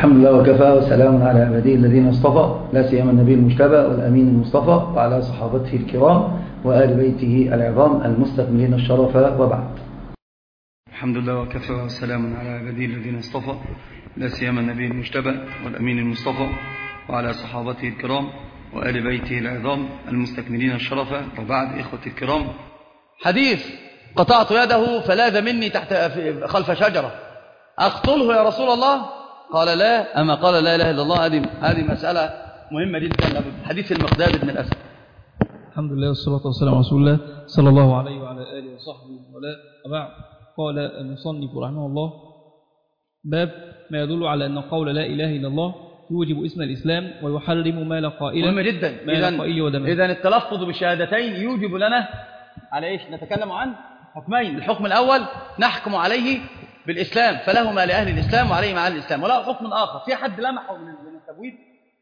الحمد لله وكفى وسلام على عباده الذين اصطفى لا سيما النبي المجتبى والأمين المصطفى وعلى صحابته الكرام وآل بيته العظام المستكملين الشرف وبعد. الحمد لله وكفى وسلام على عباده الذين اصطفى لا سيما النبي المجتبى والأمين المصطفى وعلى صحابته الكرام وآل بيته العظام المستكملين الشرف وبعد. إخوتي الكرام، حديث قطعت يده فلاذ مني تحت خلف شجرة أقتله يا رسول الله؟ قال لا. أما قال لا إله إلا الله؟ هذه مسألة مهمة جدا. حديث المقداد بن الأسد. الحمد لله والصلاة والسلام على رسول الله صلى الله عليه وعلى آله وصحبه وبعد. قال المصنف رحمه الله: باب ما يدل على أن قول لا إله إلا الله يوجب اسم الإسلام ويحرم مال قائل. مهم جدا. إذن التلفظ بالشهادتين يوجب لنا على إيش؟ نتكلم عن حكمين. الحكم الأول نحكم عليه بالإسلام، فله ما لأهل الإسلام وعليه ما أهل الإسلام، وله حكم آخر. في حد لمحه من التبويب؟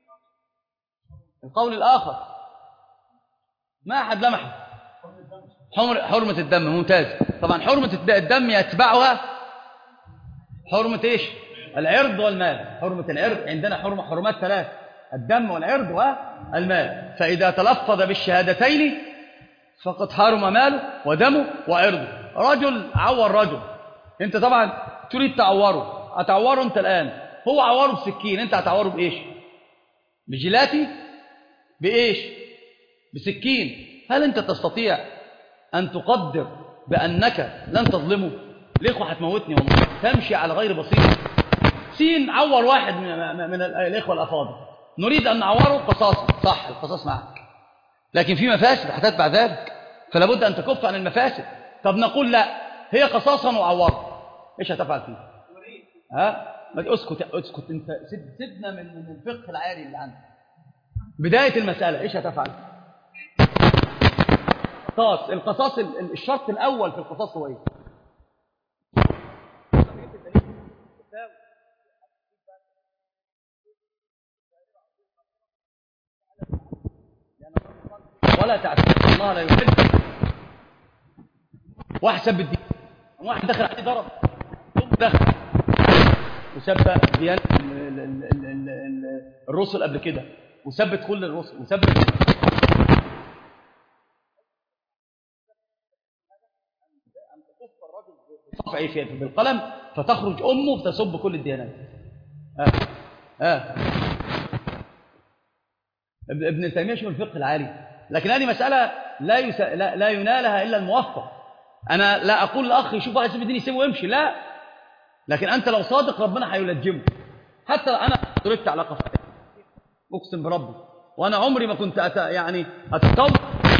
القول الآخر ما أحد لمحه. حرمة الدم. ممتاز. طبعا حرمة الدم يتبعها حرمة إيش؟ العرض والمال. حرمة العرض عندنا حرمات ثلاث: الدم والعرض والمال. فإذا تلفظ بالشهادتين فقد حرم ماله ودمه وعرضه. رجل عور رجل، انت طبعا تريد تعوره، هتعوره انت الآن. هو عوره بسكين، انت هتعوره بإيش؟ بجلاتي؟ بإيش؟ بسكين. هل انت تستطيع أن تقدر بأنك لن تظلمه؟ الإخوة هتموتني والله، تمشي على غير بصيرة. سين عور واحد من الإخوة الأفاضل، نريد أن نعوره قصاصا، صح، القصاص معك، لكن في مفاسد هتتبع ذلك، فلا بد أن تكف عن المفاسد. طب نقول لا، هي قصاصا وعوره، إيش هتفعل فيه؟ ما اسكت انت، سيبنا من الفقه العاري اللي عندك. بداية المسألة إيش هتفعل؟ القصاص الشرط الأول في القصاص هو إيه؟ ولا تعتقد الله لا يحب. واحد سب الدين، واحد دخل عليه ضرب، دخل وسب ديانة الرسل قبل كده، وسبت كل الرسل، وسبت بالقلم فتخرج أمه فتسب كل الديانات. ابن تيمية شو الفقه العالي، لكن هذه مسألة لا ينالها إلا الموفق. أنا لا أقول لأخي يشوف واحد يسيب الدين يسيبه ويمشي، لا، لكن أنت لو صادق ربنا هيلجمه. حتى أنا ضربت على قفاي أقسم بربي، وأنا عمري ما كنت أتطور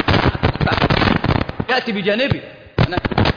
يأتي بجانبي. أنا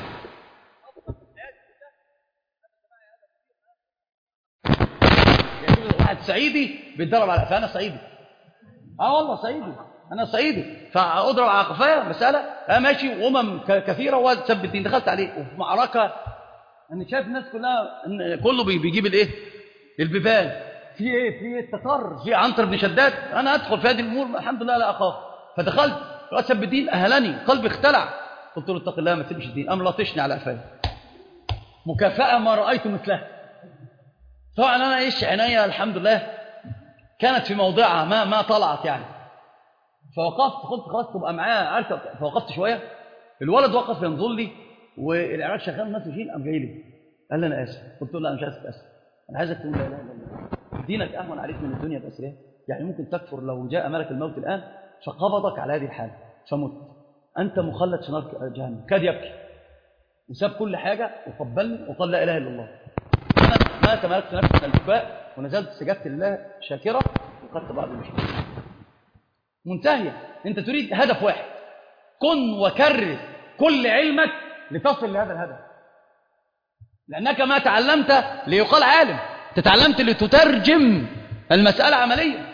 واحد صعيدي بيتضرب على قفاي، أنا صعيدي، والله صعيدي، أنا صعيدي، فأضرب على قفايا مسألة. ماشي، كثيرة وسب الدين، دخلت عليه وفي معركة. أنا شايف الناس كله بيجيب الإيه؟ البيبان. في إيه؟ في التتر، في عنتر بن شداد. أنا أدخل في هذه الأمور الحمد لله لا أخاف. فدخلت سب الدين، أهلني، قلبي اختلع. قلت له اتق الله ما تسيبش الدين. أم لطشني على قفايا، مكافأة ما رأيت مثلها. طبعا أنا عناية الحمد لله كانت في موضعها، ما طلعت يعني. فوقفت، قلت خلاص تبقى معاه أركب. فوقفت شوية، الولد وقف ينظر لي، والعراق شغال، الناس ماشيين، قام جاي لي قال لي أنا آسف. قلت له لا، أنا مش آسف، أنا عايزك تقول لا إله إلا الله. دينك أهون عليك من الدنيا بأسرها. يعني ممكن تكفر لو جاء ملك الموت الآن فقبضك على هذه الحالة فمت، أنت مخلد في نار جهنم. كاد يبكي وساب كل حاجة وقبلني وقال لا إله إلا الله. أنا ما تملكت نفسي من البكاء ونزلت سجدت لله شاكرة وقدت بعض المشكلة. منتهية. أنت تريد هدف واحد، كن وكرر كل علمك لتصل لهذا الهدف، لأنك ما تعلمت ليقال عالم، تتعلمت لتترجم المسألة عمليا.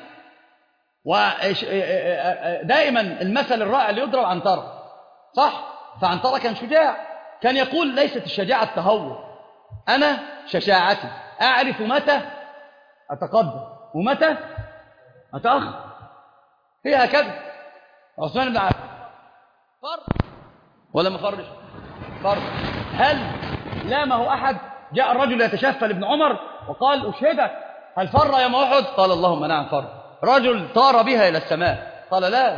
ودائما المثل الرائع اللي يضرب عنترة، صح؟ فعنترة كان شجاع، كان يقول ليست الشجاعة التهور، أنا شجاعتي أعرف متى أتقدم ومتى أتأخر. هي هكذا. عثمان بن عفان فرض ولا ما فرضش؟ فرض. هل لامه أحد؟ جاء الرجل يتشفى لابن عمر وقال أشهدك هل فر يوم أحد؟ قال اللهم نعم فر. رجل طار بها إلى السماء، قال لا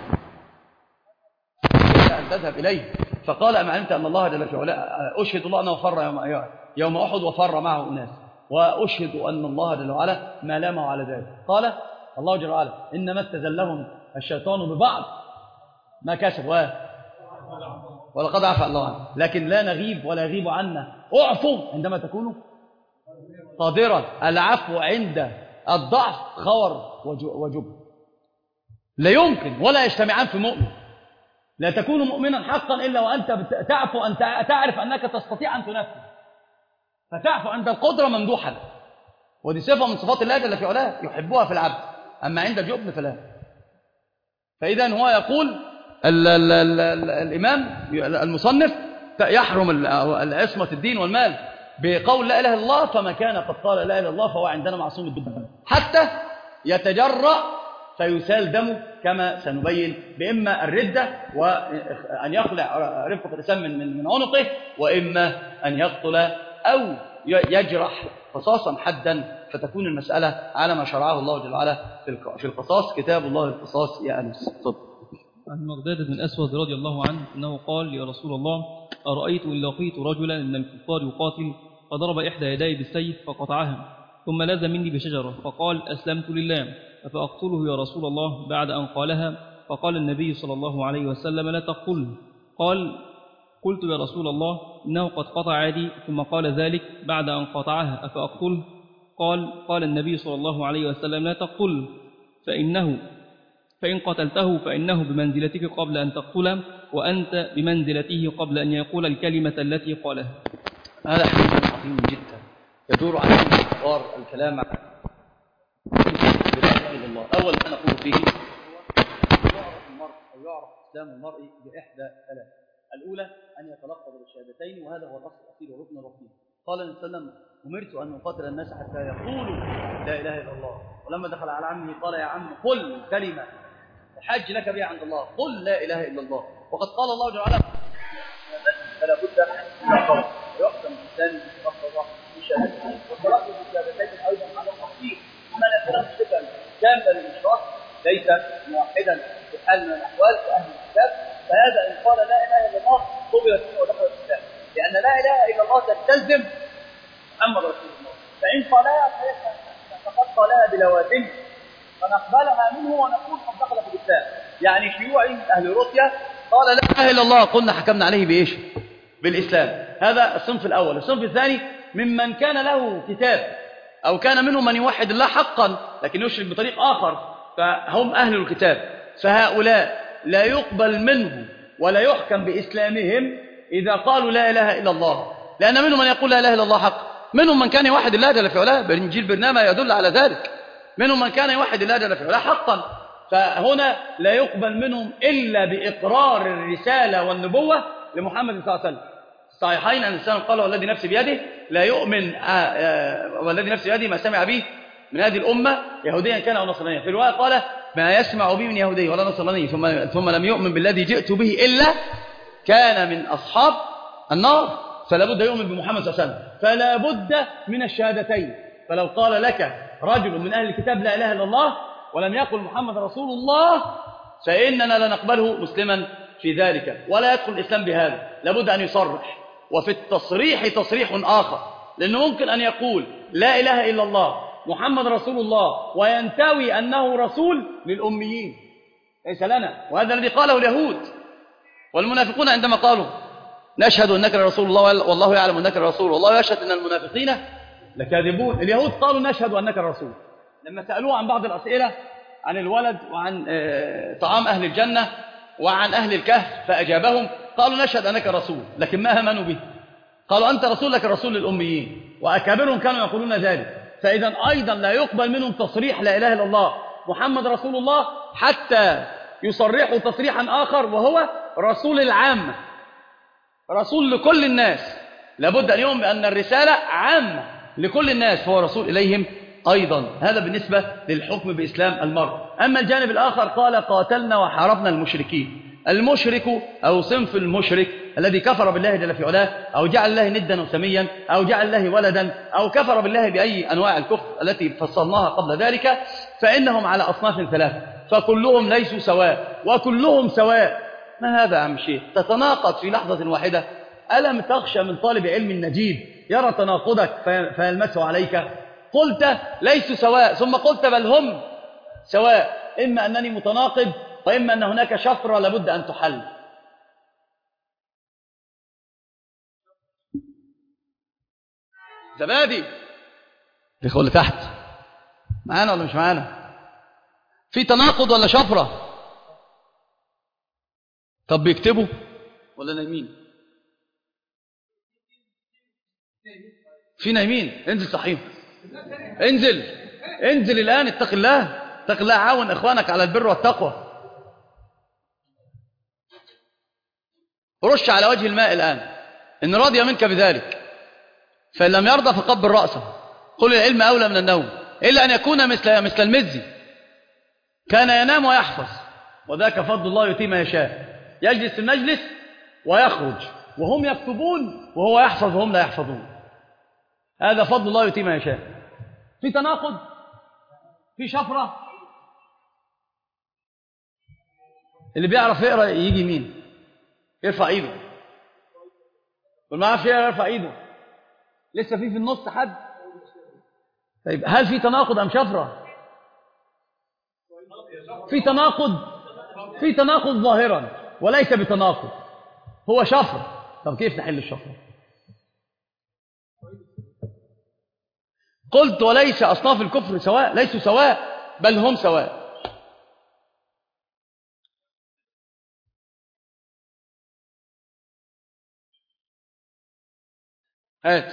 أن تذهب إليه. فقال أما علمت أن الله جل وعلا، أشهد الله أنه فر يوم أحد وفر معه أناس، وأشهد أن الله جل وعلا ما لامه على ذلك. قال الله جل وعلا إنما استزلهم الشيطان ببعض ما كسبوا ولقد عفى الله عنه، لكن لا نغيب ولا يغيب عنا. اعفوا عندما تكونوا قادرا. العفو عند الضعف خور وجبن، لا يمكن ولا يجتمعان في مؤمن. لا تكون مؤمنا حقا إلا وأنت تعفو، أن تعرف أنك تستطيع أن تنفذ، فتعفو عند القدرة ممدوحا، ودي صفة من صفات الله جل وعلا يحبها في العبد. أما عند الجبن فلا. فإذا هو يقول الإمام المصنف يحرم عصمة الدين والمال بقول لا إله إلا الله، فما كان قد قال لا إله إلا الله فهو عندنا معصوم الدم حتى يتجرأ فيسال دمه، كما سنبين، بإما الردة وأن يخلع رفقة الإسلام من عنقه، وإما أن يقتل أو يجرح قصاصا حدا، فتكون المسألة على ما شرعه الله جل وعلا في القصاص. كتاب الله القصاص يا أنس. صدق. عن مقداد بن أسود رضي الله عنه أنه قال يا رسول الله أرأيت إن لقيت رجلا من الكفار يقاتل فضرب إحدى يديه بالسيف فقطعها ثم لذ مني بشجرة فقال أسلمت لله أفأقتله يا رسول الله بعد أن قالها؟ فقال النبي صلى الله عليه وسلم لا تقتله. قال قلت يا رسول الله إنه قد قطع يدي ثم قال ذلك بعد أن قطعها أفأقتله؟ قال النبي صلى الله عليه وسلم لا تقتله فإن قتلته فإنه بمنزلتك قبل أن تقتله وأنت بمنزلته قبل أن يقول الكلمة التي قالها. هذا حديث عظيم جدا يدور على استقرار الكلام لا إله إلا الله. أول ما نقول فيه يعرف المرء أو يعرف إسلام المرء بإحدى ثلاث. الأولى أن يتلقى بالشهادتين، وهذا هو الأصل الأصيل والركن الركين. قال النبي صلى الله عليه وسلم أمرت أن أقاتل الناس حتى يقولوا لا إله إلا الله. ولما دخل على عمه قال يا عم قل كلمة الحج لك بها عند الله، قل لا إله إلا الله. وقد قال الله جل وعلا فلا بد أن يقرأ ويقسم الإنسان بالصلاة بالشهادتين، والصلاة بالشهادتين أيضا على التحقيق. أما الإنسان صفة كاملة للإشراك ليس موحدا في حال من الأحوال كأهل الكتاب، فهذا إن قال لا إله إلا الله قبلت منه ودخل الإسلام، لأن لا إله إلا الله تستلزم محمد رسول الله. فإن قالها فقد قالها بلوازم فنقبلها منه ونقول قد دخل في الإسلام. يعني شيوعي من أهل روسيا قال لا إله إلا الله قلنا حكمنا عليه بإيش؟ بالإسلام. هذا الصنف الأول. الصنف الثاني ممن كان له كتاب أو كان منهم من يوحد الله حقا لكن يشرك بطريق آخر، فهم أهل الكتاب، فهؤلاء لا يقبل منهم ولا يحكم بإسلامهم إذا قالوا لا إله إلا الله، لأن منهم من يقول لا إله إلا الله حق، منهم من كان يوحد الله جل وعلا، بإنجيل برنامج يدل على ذلك، منهم من كان يوحد الله جل وعلا حقا. فهنا لا يقبل منهم إلا بإقرار الرسالة والنبوة لمحمد صلى الله عليه وسلم. الصحيحين أن الإنسان قال والذي نفسي بيده لا يؤمن والذي نفسي بيده ما سمع به من هذه الأمة يهوديا كان أو نصرانيا. في الرواية قال ما يسمع به من يهودي ولا نصراني ثم لم يؤمن بالذي جئت به إلا كان من أصحاب النار. فلا بد يؤمن بمحمد صلى الله عليه وسلم، فلا بد من الشهادتين. فلو قال لك رجل من أهل الكتاب لا إله إلا الله ولم يقل محمد رسول الله فإننا لا نقبله مسلما في ذلك ولا يدخل الإسلام بهذا. لابد أن يصرح، وفي التصريح تصريح آخر، لأنه ممكن أن يقول لا إله إلا الله محمد رسول الله وينتوي أنه رسول للأميين ليس لنا، وهذا الذي قاله اليهود والمنافقون عندما قالوا نشهد أنك رسول الله والله يعلم أنك رسول والله يشهد أن المنافقين لكاذبون. اليهود قالوا نشهد أنك الرسول لما سألوه عن بعض الأسئلة عن الولد وعن طعام أهل الجنة وعن أهل الكهف فأجابهم قالوا نشهد أنك رسول، لكن ما آمنوا به. قالوا أنت رسول لك رسول للأميين، وأكابرهم كانوا يقولون ذلك. فإذا أيضا لا يقبل منهم تصريح لا إله إلا الله محمد رسول الله حتى يصرحوا تصريحا آخر وهو رسول العامة، رسول لكل الناس. لابد أن يؤمن بأن الرسالة عامة لكل الناس فهو رسول إليهم أيضا. هذا بالنسبة للحكم بإسلام المرء. أما الجانب الآخر قال قاتلنا وحاربنا المشركين. المشرك أو صنف المشرك الذي كفر بالله جل في علاه أو جعل الله ندا وسميا أو جعل الله ولدا أو كفر بالله بأي أنواع الكفر التي فصلناها قبل ذلك، فإنهم على أصناف ثلاثة، فكلهم ليسوا سواء وكلهم سواء. ما هذا يا عم شيخ؟ تتناقض في لحظة واحدة. ألم تخشى من طالب علم نجيب يرى تناقضك فيلمسه عليك؟ قلت ليسوا سواء ثم قلت بل هم سواء، إما أنني متناقض وإما أن هناك شفرة لابد أن تحل. زبادي الإخوة اللي تحت معانا ولا مش معانا؟ في تناقض ولا شفرة؟ طب بيكتبوا ولا نايمين؟ في نايمين، انزل صحيح، انزل الآن، اتق الله، اتق الله، عاون إخوانك على البر والتقوى. رش على وجه الماء الآن إن رضي منك بذلك، فإن لم يرضى فقبل رأسه. قل العلم أولى من النوم، إلا أن يكون مثل المزي كان ينام ويحفظ، وذاك فضل الله يؤتيه ما يشاء. يجلس في المجلس ويخرج وهم يكتبون وهو يحفظ وهم لا يحفظون. هذا فضل الله يؤتيه ما يشاء. في تناقض؟ في شفرة؟ اللي بيعرف يقرأ يجي مين؟ يرفع ايده. واللي ما يعرفش يرفع ايده. لسه في النص حد؟ طيب هل في تناقض أم شفرة؟ في تناقض ظاهرا وليس بتناقض، هو شفر. طب كيف نحل الشفرة؟ قلت وليس أصناف الكفر سواء، ليسوا سواء بل هم سواء. هات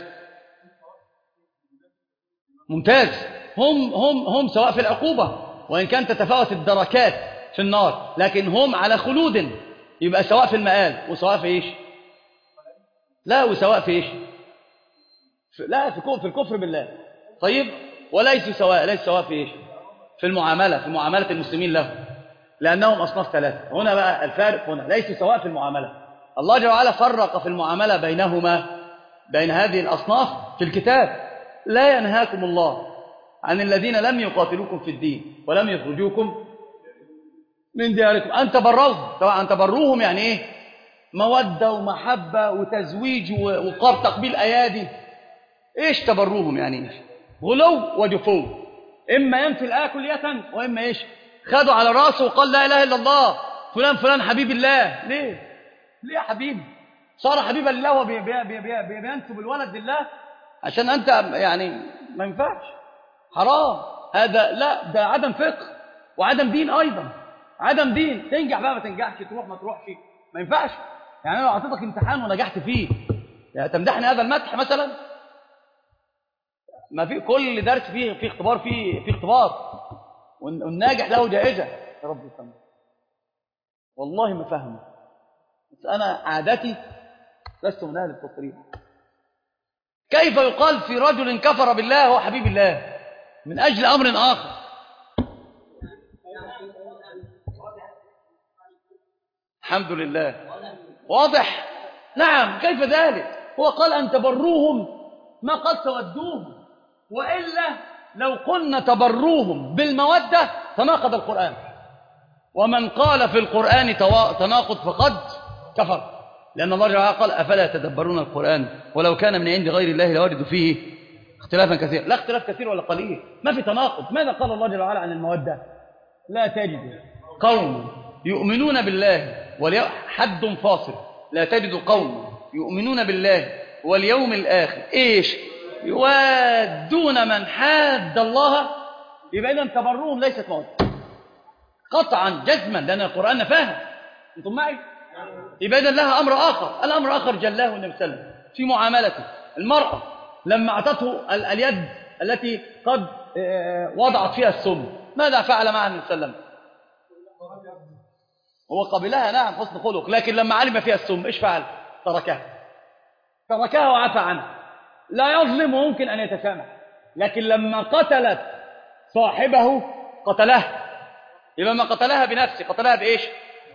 ممتاز. هم سواء في العقوبة، وإن كانت تتفاوت الدركات في النار، لكن هم على خلود. يبقى سواء في المآل وسواء في إيش؟ لا، وسواء في إيش؟ لا، في الكفر بالله. طيب وليسوا سواء، ليس سواء في إيش؟ في معاملة المسلمين له، لأنهم أصناف ثلاثة. هنا بقى الفارق، هنا ليسوا سواء في المعاملة. الله جل وعلا فرق في المعاملة بين هذه الأصناف في الكتاب. لا ينهاكم الله عن الذين لم يقاتلوكم في الدين ولم يخرجوكم من دياركم أن تبروهم. طبعا أن تبروهم يعني إيه؟ مودة ومحبة وتزويج وقاب تقبيل أيادي. إيش تبروهم يعني؟ إيش؟ غلو وجفو. إما ينفي الآية كلية، وإما إيش؟ خدوا على راسه وقال لا إله إلا الله، فلان حبيب الله. ليه يا حبيبي؟ صار حبيبا لله وبينسب الولد لله عشان أنت يعني ما ينفعش، حرام هذا. لا، ده عدم فقه وعدم دين أيضا، عدم دين. تنجح بقى ما تنجحش، تروح ما تروحش، ما ينفعش. يعني أنا لو أعطيتك امتحان ونجحت فيه، يعني تمدحني هذا المدح مثلا؟ ما في كل درس فيه اختبار، فيه اختبار، والناجح له جائزة. يا رب يسلمك، والله ما فهمه، بس أنا عادتي لست من أهل التصريح. كيف يقال في رجل كفر بالله هو حبيب الله من أجل أمر آخر؟ الحمد لله واضح. نعم، كيف ذلك؟ هو قال أن تبروهم، ما قد تودوهم، وإلا لو قلنا تبروهم بالمودة تناقض القرآن. ومن قال في القرآن تناقض فقد كفر، لأن الله جل وعلا قال أفلا يتدبرون القرآن ولو كان من عند غير الله لوجدوا فيه اختلافا كثيرا. لا اختلاف كثير ولا قليل، ما في تناقض. ماذا قال الله جل وعلا عن المودة؟ لا تجد قوم يؤمنون بالله حد فاصل، لا تجد قوم يؤمنون بالله واليوم الآخر إيش؟ يوادون من حاد الله. يبقى إذن تبرهم ليست مودة قطعا جزما، لأن القرآن فاهم. أنتم معي؟ يبقى إذن لها أمر آخر. الأمر آخر جلاه النبي صلى الله عليه وسلم في معاملته. المرأة لما أعطته اليد التي قد وضعت فيها السم، ماذا فعل معها النبي صلى الله عليه وسلم؟ هو قبلها، نعم، حسن خلق، لكن لما علم فيها السم إيش فعل؟ تركها وعفى عنها. لا يظلم وممكن أن يتسامح، لكن لما قتلت صاحبه قتله. يبقى ما قتلها بنفسه، قتلها بإيش؟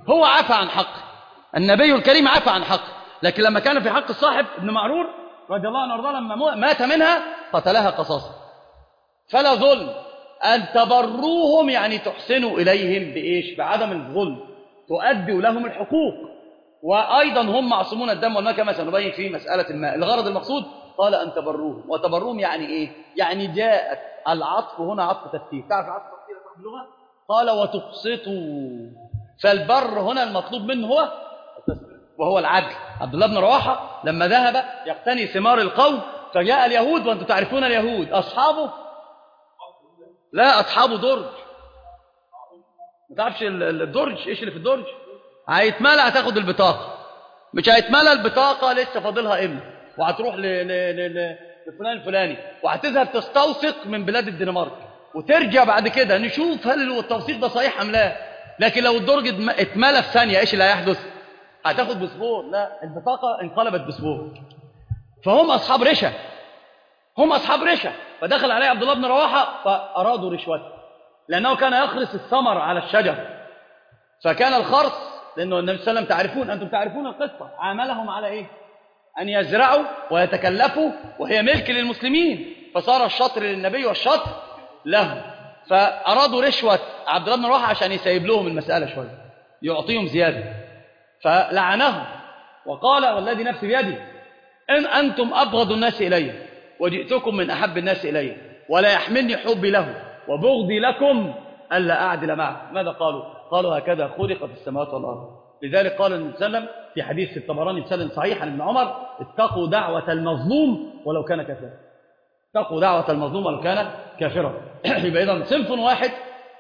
هو عفى عن حقه، النبي الكريم عفى عن حقه، لكن لما كان في حق الصاحب ابن معرور رضي الله عنه وارضاه لما مات منها قتلها قصاصا. فلا ظلم، أن تبروهم يعني تحسنوا إليهم بإيش؟ بعدم الظلم، تؤدوا لهم الحقوق، وأيضا هم معصومون الدم والماء كما سنبين في مسألة الماء. الغرض المقصود قال أن تبروهم، وتبروهم يعني إيه؟ يعني جاءت العطف هنا عطف تفسير، تعرف عطف تفسير صاحب اللغة؟ قال وتقسطوا، فالبر هنا المطلوب منه هو التسليم وهو العدل. عبد الله بن رواحة لما ذهب يقتني ثمار القوم فجاء اليهود، وأنتم تعرفون اليهود أصحابه لا أصحابه درج، ما تعرفش الدرج إيش اللي في الدرج؟ هيتملى هتاخد البطاقة، مش هيتملى البطاقة لسه فاضلها إمتى، وهتروح لفلان الفلاني وهتذهب تستوثق من بلاد الدنمارك وترجع بعد كده نشوف هل التوثيق ده صحيح أم لا. لكن لو الدرج اتملى في ثانية إيش اللي هيحدث؟ هتاخد باسبور، لا البطاقة انقلبت باسبور. فهم أصحاب رشا، هم أصحاب رشا. فدخل عليه عبد الله بن رواحة فأرادوا رشوته، لأنه كان يخرس الثمر على الشجر، فكان الخرس، لأنه النبي صلى الله عليه وسلم تعرفون، أنتم تعرفون القصة، عاملهم على إيه؟ أن يزرعوا ويتكلفوا وهي ملك للمسلمين، فصار الشطر للنبي والشطر له. فأرادوا رشوة عبد الله بن رواحة عشان يسيب لهم المسألة شوية، يعطيهم زيادة، فلعنهم وقال والذي نفسي بيدي إن أنتم أبغض الناس إلي وجئتكم من أحب الناس إلي، ولا يحملني حبي له وبغضي لكم ألا أعدل معه. ماذا قالوا؟ قالوا هكذا خلق في السماوات والأرض. لذلك قال النبي صلى الله عليه وسلم في حديث الطبراني بسند صحيح عن ابن عمر اتقوا دعوة المظلوم ولو كان كافرا، اتقوا دعوة المظلوم ولو كان كافرا. يبقى إذن صنف واحد.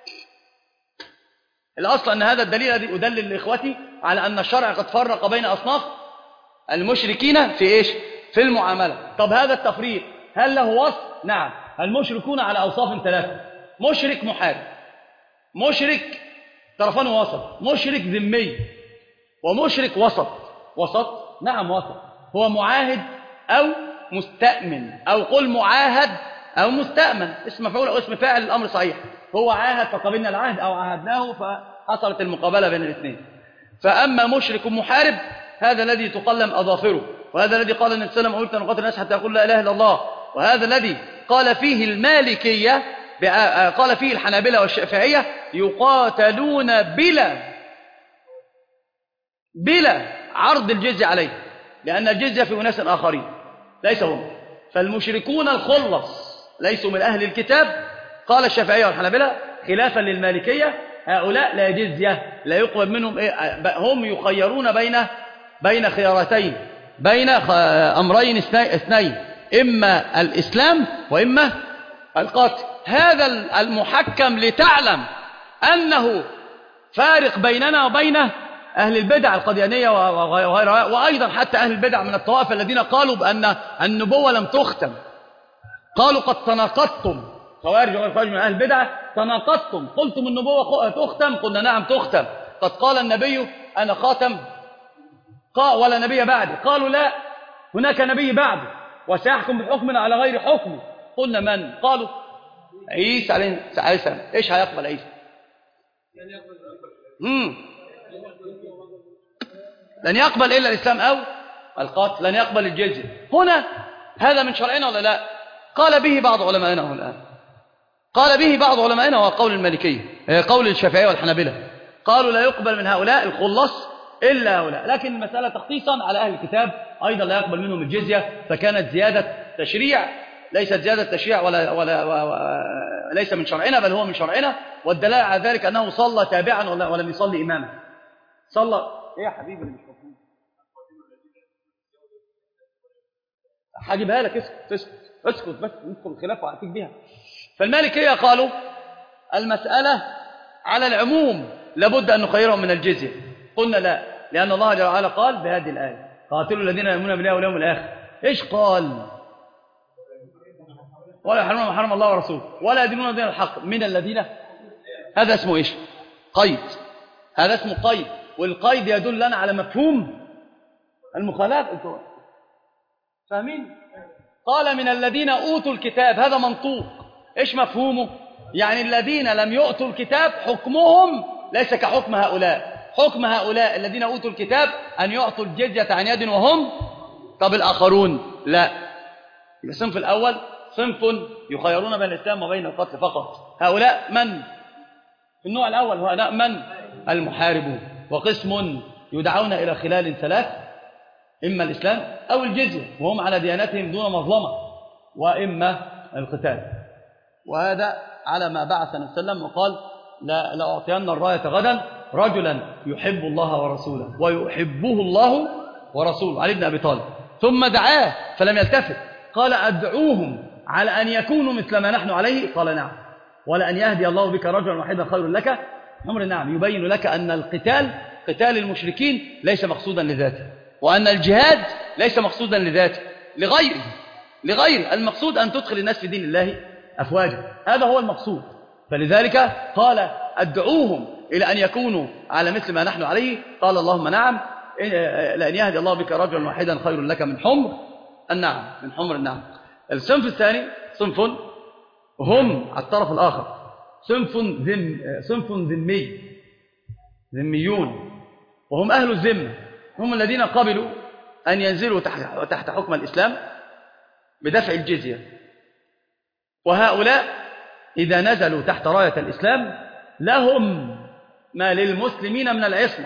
الأصل أن هذا الدليل الذي أدلل لإخوتي على أن الشرع قد فرق بين أصناف المشركين في إيش؟ في المعاملة. طب هذا التفريق هل له وصف؟ نعم. المشركون على أوصاف ثلاثة: مشرك محارب، مشرك طرفان وسط، مشرك ذمي، ومشرك وسط. وسط نعم وسط، هو معاهد أو مستأمن، أو قل معاهد أو مستأمن، اسم مفعول أو اسم فاعل، الأمر صحيح. هو عاهد فقبلنا العهد أو عاهدناه فحصلت المقابلة بين الاثنين. فأما مشرك محارب هذا الذي تقلم أظافره، وهذا الذي قال النبي صلى الله عليه وسلم: أمرت أن أقاتل الناس حتى يقول لا إله إلا الله. وهذا الذي قال فيه المالكية، قال فيه الحنابلة والشافعية: يقاتلون بلا عرض الجزية عليه، لأن الجزية في أناس آخرين ليس هم. فالمشركون الخلص ليسوا من أهل الكتاب، قال الشافعية والحنابلة خلافا للمالكية: هؤلاء لا جزية، لا يقبل منهم هم يخيرون بين خيارتين، بين أمرين اثنين، إما الإسلام وإما القتل. هذا المحكم لتعلم أنه فارق بيننا وبين أهل البدع القديانية وغيرها، وأيضا حتى أهل البدع من الطوائف الذين قالوا بأن النبوة لم تختم، قالوا قد تناقضتم، خوارج وغير خوارج من أهل البدع تناقضتم، قلتم النبوة تختم، قلنا نعم تختم، قد قال النبي أنا خاتم ولا نبي بعدي، قالوا لا هناك نبي بعد وسيحكم بحكم على غير حكم، قلنا من؟ قالوا عيسى عليه السلام. ايش هيقبل عيسى؟ لن يقبل إلا الإسلام أو القتل، لن يقبل الجزية. هنا هذا من شرعنا ولا لا؟ قال به بعض علمائنا الآن، قال به بعض علمائنا، وقول المالكية، قول الشافعية والحنابلة، قالوا لا يقبل من هؤلاء الخلص إلا هؤلاء. لكن المسألة تخصيصا على أهل الكتاب أيضا لا يقبل منهم الجزية، فكانت زيادة تشريع، ليست زيادة تشريع ولا ليس من شرعنا، بل هو من شرعنا. والدلالة على ذلك أنه صلى تابعا ولم يصلي إماما. صلى إيه يا حبيبي اللي مش مفهوم؟ هجيبها لك، اسكت بس ندخل الخلاف وأعطيك بها. فالمالكية قالوا المسألة على العموم لابد أن نخيرهم من الجزية، قلنا لا، لأن الله جل وعلا قال بهذه الآية: قاتلوا الذين يؤمنون بالله واليوم الآخر. إيش قال؟ ولا يحرمون ما حرم الله ورسوله ولا يدينون دين الحق من الذين. هذا اسمه إيش؟ قيد. هذا اسمه قيد، والقيد يدل لنا على مفهوم المخالفة. انتوا فاهمين؟ قال من الذين أوتوا الكتاب، هذا منطوق. إيش مفهومه؟ يعني الذين لم يؤتوا الكتاب حكمهم ليس كحكم هؤلاء، حكم هؤلاء الذين أوتوا الكتاب أن يعطوا الجزية عن يد وهم طب الآخرون لا. الصنف الأول صنف يخيرون بين الإسلام وبين القتل فقط. هؤلاء من؟ في النوع الأول هؤلاء من؟ المحاربون. وقسم يدعون إلى خلال ثلاث: إما الإسلام أو الجزية وهم على ديانتهم دون مظلمة، وإما القتال. وهذا على ما بعث النبي صلى الله عليه وسلم وقال: لأعطين الراية غدا رجلا يحب الله ورسوله ويحبه الله ورسوله، علي بن أبي طالب. ثم دعاه فلم يلتفت، قال: أدعوهم على أن يكونوا مثل ما نحن عليه؟ قال: نعم. ولأن يهدي الله بك رجلا واحدا خير لك عمر. نعم. يبين لك أن القتال، قتال المشركين، ليس مقصودا لذاته، وأن الجهاد ليس مقصودا لذاته، لغير المقصود أن تدخل الناس في دين الله أفواجا، هذا هو المقصود. فلذلك قال: أدعوهم إلى أن يكونوا على مثل ما نحن عليه. قال: اللهم نعم. لأن يهدي الله بك رجلا واحدا خير لك من حمر النعم، من حمر النعم. الصنف الثاني صنف هم على الطرف الآخر، صنف ذميون، وهم أهل الذمة، هم الذين قبلوا أن ينزلوا تحت حكم الإسلام بدفع الجزية. وهؤلاء إذا نزلوا تحت راية الإسلام لهم ما للمسلمين من العصمة،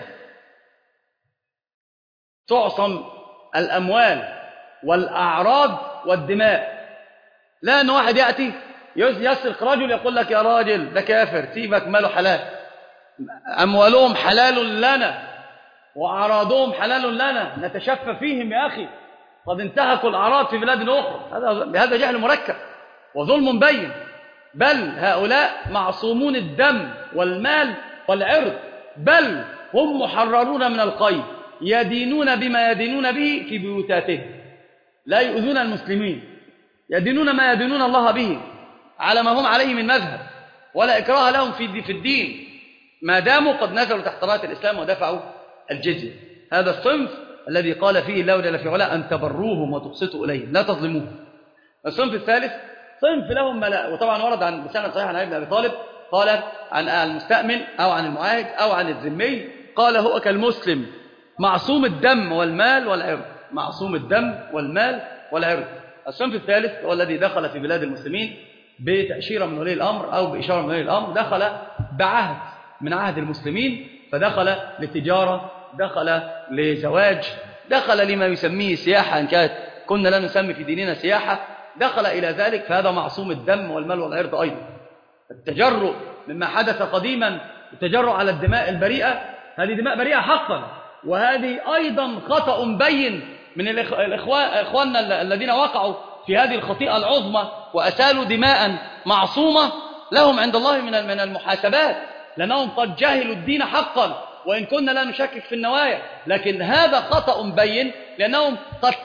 تعصم الأموال والأعراض والدماء. لا أن واحد يأتي يسرق رجل يقول لك: يا راجل ده كافر، سيبك، ماله حلال، أموالهم حلال لنا وأعراضهم حلال لنا، نتشفى فيهم يا أخي، قد انتهكوا الأعراض في بلاد أخرى. هذا جهل مركب وظلم بين. بل هؤلاء معصومون الدم والمال والعرض، بل هم محررون من القيد، يدينون بما يدينون به في بيوتاتهم، لا يؤذون المسلمين، يدينون ما يدينون الله به على ما هم عليه من مذهب، ولا إكراه لهم في الدين ما داموا قد نزلوا تحت راية الإسلام ودفعوا الجزية. هذا الصنف الذي قال فيه الله جل في علاه: أن تبروهم وتقسطوا إليهم، لا تظلموهم. الصنف الثالث صنف لهم ملاء، وطبعا ورد عن بسنة صحيح عن علي بن أبي طالب قال عن المستأمن أو عن المعاهد أو عن الذمي، قال: هو كالمسلم معصوم الدم والمال والعرض، معصوم الدم والمال والعرض. الصنف الثالث هو الذي دخل في بلاد المسلمين بتأشيرة من ولي الأمر أو بإشارة من ولي الأمر، دخل بعهد من عهد المسلمين، فدخل للتجارة، دخل لزواج، دخل لما يسميه سياحة، إن كانت كنا لا نسمي في ديننا سياحة، دخل إلى ذلك، فهذا معصوم الدم والمال والعرض أيضا. التجرؤ مما حدث قديما، التجرؤ على الدماء البريئة، هذه دماء بريئة حقا، وهذه أيضا خطأ بين من إخواننا الذين وقعوا في هذه الخطيئة العظمى وأسالوا دماء معصومة لهم عند الله من المحاسبات، لأنهم قد جاهلوا الدين حقا، وإن كنا لا نشكك في النوايا، لكن هذا خطأ بين، لأنهم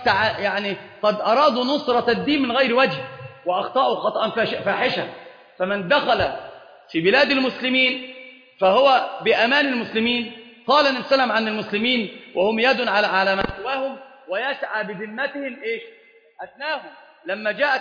قد أرادوا نصرة الدين من غير وجه وأخطأوا خطأ فاحشا. فمن دخل في بلاد المسلمين فهو بأمان المسلمين. قال النبي صلى الله عليه وسلم عن المسلمين: وهم يد على من سواهم ويسعى بذمتهم إيش؟ أثناهم. لما جاءت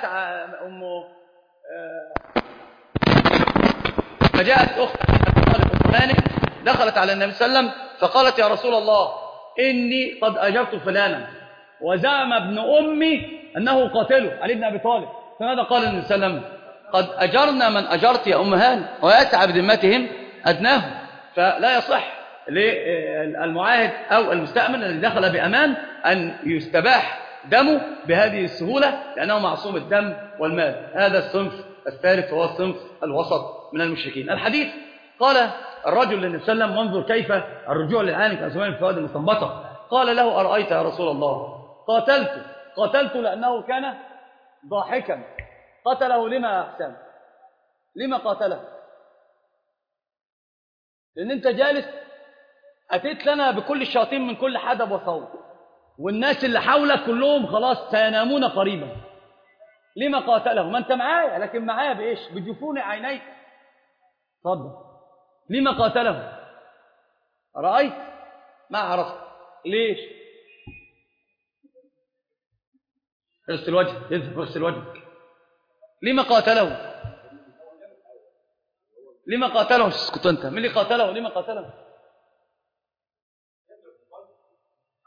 فجاءت أخت دخلت على النبي صلى الله عليه وسلم فقالت: يا رسول الله، إني قد أجرت فلانا وزعم ابن أمي أنه قاتله، علي بن أبي طالب. فماذا قال النبي صلى الله عليه وسلم؟ قد أجرنا من أجرت يا أم هاني ويسعى بذمتهم أدناهم. فلا يصح للمعاهد أو المستأمن الذي دخل بأمان أن يستباح دمه بهذه السهولة، لأنه معصوم الدم والمال. هذا الصنف الثالث هو الصنف الوسط من المشركين. الحديث قال الرجل للنبي صلى الله عليه وسلم: وانظر كيف الرجوع للعالم كأسمان الفوائد المستنبطة. قال له: أرأيت يا رسول الله؟ قاتلت لأنه كان ضاحكا. قتله لما يا حسام؟ لما قاتله؟ لأن أنت جالس أتيت لنا بكل الشياطين من كل حدب وصوت، والناس اللي حولك كلهم خلاص سينامون قريبا. لما قاتله؟ ما أنت معايا، لكن معايا بإيش؟ بجفون عينيك. تفضل. لما قاتله؟ رأيت؟ ما عرفت. ليش؟ اغسل وجهك، اغسل وجهك. لما قاتله؟ لما قاتله؟ اسكت أنت. من اللي قاتله؟ لما قاتله؟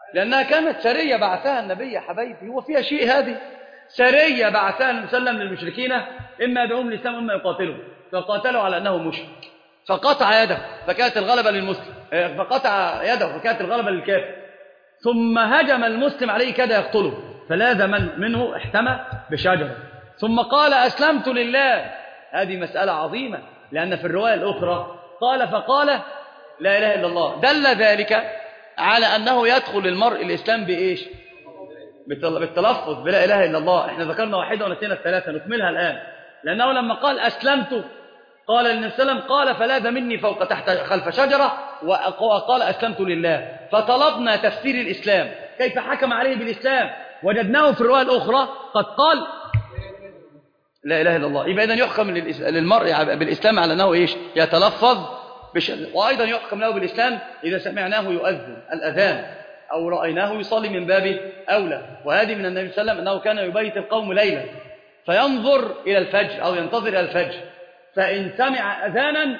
لأنها كانت سرية بعثها النبي يا حبايبي، هو فيها شيء هذه؟ سرية بعثها النبي صلى الله عليه وسلم للمشركين، إما يدعوهم للإسلام إما يقاتلوا، فقاتلوا على أنه مشرك فقطع يده فكانت الغلبة للمسلم، فقطع يده فكانت الغلبة للكافر، ثم هجم المسلم عليه كاد يقتله فلاذ منه احتمى بشجرة، ثم قال أسلمت لله. هذه مسألة عظيمة، لأن في الرواية الأخرى قال فقال لا إله إلا الله. دل ذلك على أنه يدخل المرء الإسلام بإيش؟ بالتلفظ بلا إله إلا الله. احنا ذكرنا واحدة ونسينا الثلاثة، نكملها الآن. لأنه لما قال أسلمت قال النبي صلى الله عليه وسلم قال فلاذ مني فوق تحت خلف شجرة، وقال أسلمت لله. فطلبنا تفسير الإسلام، كيف حكم عليه بالإسلام؟ وجدناه في الرواية الأخرى قد قال لا إله إلا الله. يبقى إذن يحكم للمرء بالإسلام على أنه إيش؟ يتلفظ وأيضا يحكم له بالإسلام إذا سمعناه يؤذن الأذان أو رأيناه يصلي من باب أولى. وهذه من النبي صلى الله عليه وسلم أنه كان يبيت القوم ليلا فينظر إلى الفجر أو ينتظر إلى الفجر، فإن سمع أذانا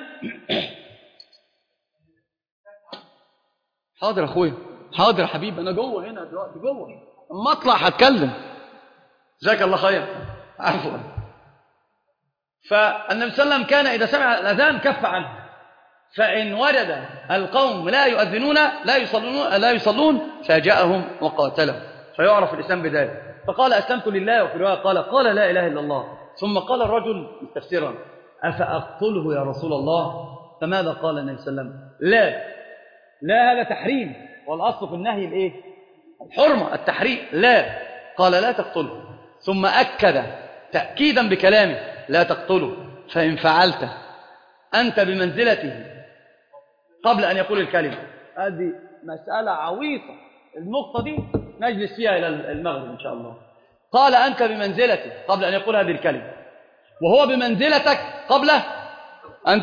حاضر أخوي، حاضر حبيب، أنا جوه هنا دلوقتي جوه، أما أطلع هتكلم. جزاك الله خير، عفوا. فالنبي صلى الله عليه وسلم كان إذا سمع الأذان كف عنه، فإن وجد القوم لا يؤذنون لا يصلون فجاءهم وقاتلهم، فيعرف الإسلام بذلك. فقال أسلمت لله، وفي رواية قال لا إله إلا الله. ثم قال الرجل مستفسرا أفأقتله يا رسول الله؟ فماذا قال النبي صلى الله عليه وسلم؟ لا هذا تحريم، والأصل في النهي الإيه؟ الحرمة، التحريم. لا، قال لا تقتله. ثم أكد تأكيدا بكلامه لا تقتله، فإن فعلت أنت بمنزلته قبل أن يقول الكلمة. هذه مسألة عويصة، النقطة دي نجلس فيها إلى المغرب إن شاء الله. قال أنت بمنزلته قبل أن يقول هذه الكلمة، وهو بمنزلتك قبل أن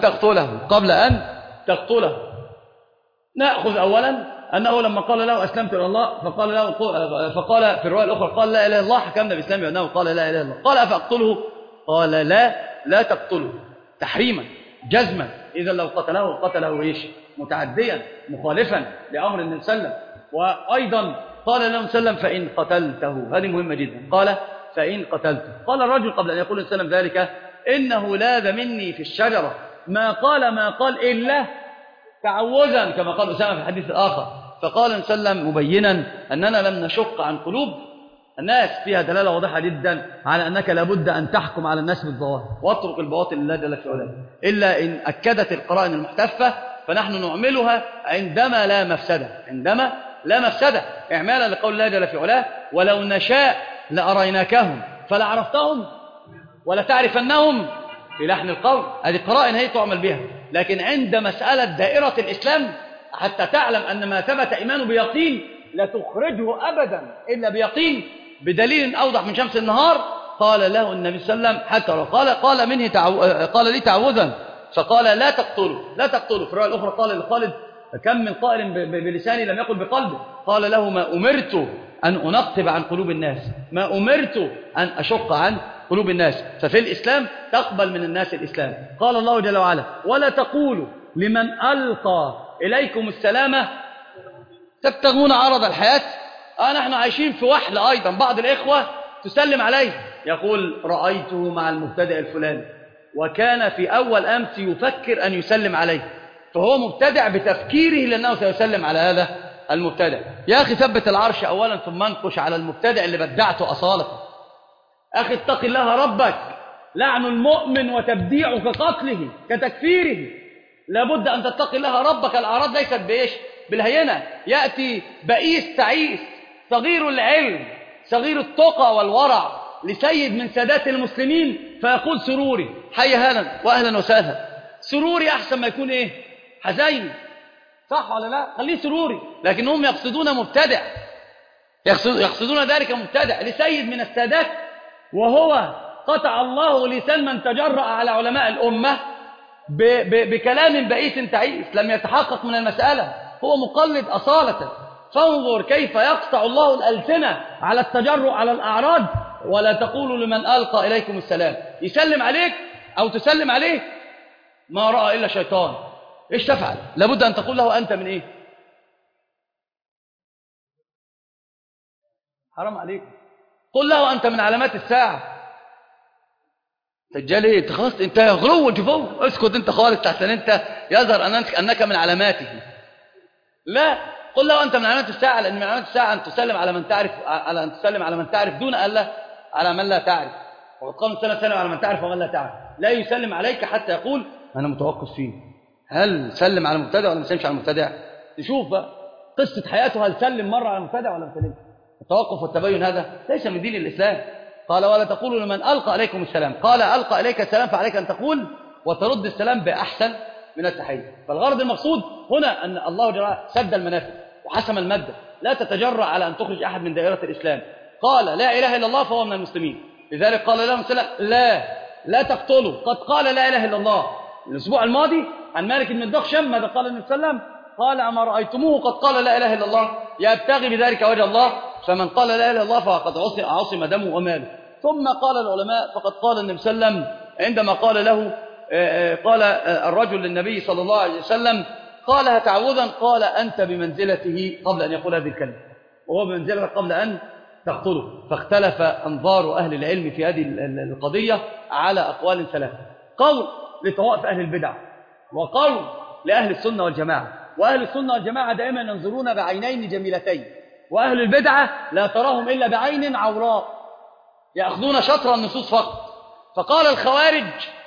تقتله. نأخذ أولا أنه لما قال له أسلمت إلى الله فقال في الرواية الأخرى قال لا إله إلا الله، حكمنا بإسلام بأنه قال لا إله إلا الله. قال أفأقتله؟ قال لا تقتله، تحريما جزما. إذا لو قتله إيش؟ متعديا مخالفا لأمر النبي صلى الله عليه وسلم. وأيضا قال له النبي صلى الله عليه وسلم فإن قتلته، هذه مهمة جدا. قال فإن قتلته. قال الرجل قبل أن يقول النبي صلى الله عليه وسلم ذلك إنه لاذ مني في الشجرة ما قال إلا تعوذا، كما قال أسامة في الحديث الآخر. فقال النبي صلى الله عليه وسلم مبينا أننا لم نشق عن قلوب الناس، فيها دلالة واضحة جدا على أنك لابد أن تحكم على الناس بالظواهر واترك البواطن لله جل في علاه، إلا إن أكدت القرائن المحتفة فنحن نعملها عندما لا مفسدة، إعمالا لقول الله جل في علاه ولو نشاء لأريناكهم فلعرفتهم ولتعرفنهم بلحن القول. هذه القرائن هي تعمل بها. لكن عند مسألة دائرة الإسلام حتى تعلم أن ما ثبت إيمانه بيقين لا تخرجه أبدا إلا بيقين بدليل أوضح من شمس النهار. قال له النبي صلى الله عليه وسلم حتى قال لي تعوذا، فقال لا تقتله. في الرواية الأخرى قال لخالد كم من قائل بلساني لم يقل بقلبه، قال له ما أمرت أن أنقب عن قلوب الناس، ما أمرت أن أشق عن قلوب الناس. ففي الإسلام تقبل من الناس الإسلام. قال الله جل وعلا ولا تقولوا لمن ألقى إليكم السلام تبتغون عرض الحياة. نحن عايشين في وحل أيضا، بعض الإخوة تسلم عليه يقول رأيته مع المبتدئ الفلاني، وكان في أول أمس يفكر أن يسلم عليه، فهو مبتدع بتفكيره لأنه سيسلم على هذا المبتدع. يا أخي ثبت العرش أولا ثم انقش على المبتدع اللي بدعته أصالة. أخي اتق الله ربك، لعن المؤمن وتبديعه كقتله كتكفيره. لابد أن تتقي الله ربك. الأعراض ليست بإيش؟ بالهينة. يأتي بئيس تعيس صغير العلم صغير التقى والورع لسيد من سادات المسلمين فيقول سروري، حي هلا وأهلا وسهلا. سروري أحسن ما يكون إيه؟ حزيني، صح ولا لا؟ خليه سروري. لكنهم يقصدون مبتدع، يقصدون ذلك مبتدع لسيد من السادات، وهو قطع الله لسان من تجرأ على علماء الأمة بكلام بئيس تعيس لم يتحقق من المسألة، هو مقلد أصالة. فانظر كيف يقطع الله الألسنة على التجرؤ على الأعراض. ولا تقولوا لمن ألقى إليكم السلام، يسلم عليك أو تسلم عليه ما رأى إلا شيطان، إيش تفعل؟ لابد أن تقول له أنت من إيه؟ حرام عليكم. قل له أنت من علامات الساعة. دجال ايه؟ انت خلاص، انت غلو جفو، اسكت انت خالص تحسن انت يظهر انك من علاماته. لا، قل له انت من علامات الساعه، لان من علامات الساعه ان تسلم على من تعرف، على ان تسلم على من تعرف دون الا على من لا تعرف. وقد قام السنه سلم على من تعرف ومن لا تعرف، لا يسلم عليك حتى يقول انا متوقف فيه، هل سلم على المبتدع ولا ما سلمش على المبتدع؟ تشوف بقى قصه حياته، هل سلم مره على المبتدع ولا ما سلمش. التوقف والتبين هذا ليس من دين الاسلام. قال ولا تقولوا لمن القى اليكم السلام، قال القى اليك السلام فعليك ان تقول وترد السلام باحسن من التحيه. فالغرض المقصود هنا ان الله جل وعلا سد المنافذ وحسم الماده، لا تتجرأ على ان تخرج احد من دائره الاسلام. قال لا اله الا الله فهو من المسلمين، لذلك قال لهم السلام لا تقتلوا، قد قال لا اله الا الله. الاسبوع الماضي عن مالك بن الدخشم ماذا قال النبي صلى الله عليه وسلم؟ قال اما رايتموه قد قال لا اله الا الله يبتغي بذلك وجه الله، فمن قال لا اله الا الله فقد عصم دمه وماله. ثم قال العلماء فقد قال النبي صلى الله عليه وسلم عندما قال له قال الرجل للنبي صلى الله عليه وسلم قالها تعوذا، قال أنت بمنزلته قبل أن يقول هذه الكلمة، وهو بمنزلته قبل أن تقتله. فاختلف أنظار أهل العلم في هذه القضية على أقوال ثلاثة: قول لطوائف أهل البدع، وقول لأهل السنة والجماعة. وأهل السنة والجماعة دائما ينظرون بعينين جميلتين، وأهل البدعة لا تراهم إلا بعين عوراء، يأخذون شطر النصوص فقط. فقال الخوارج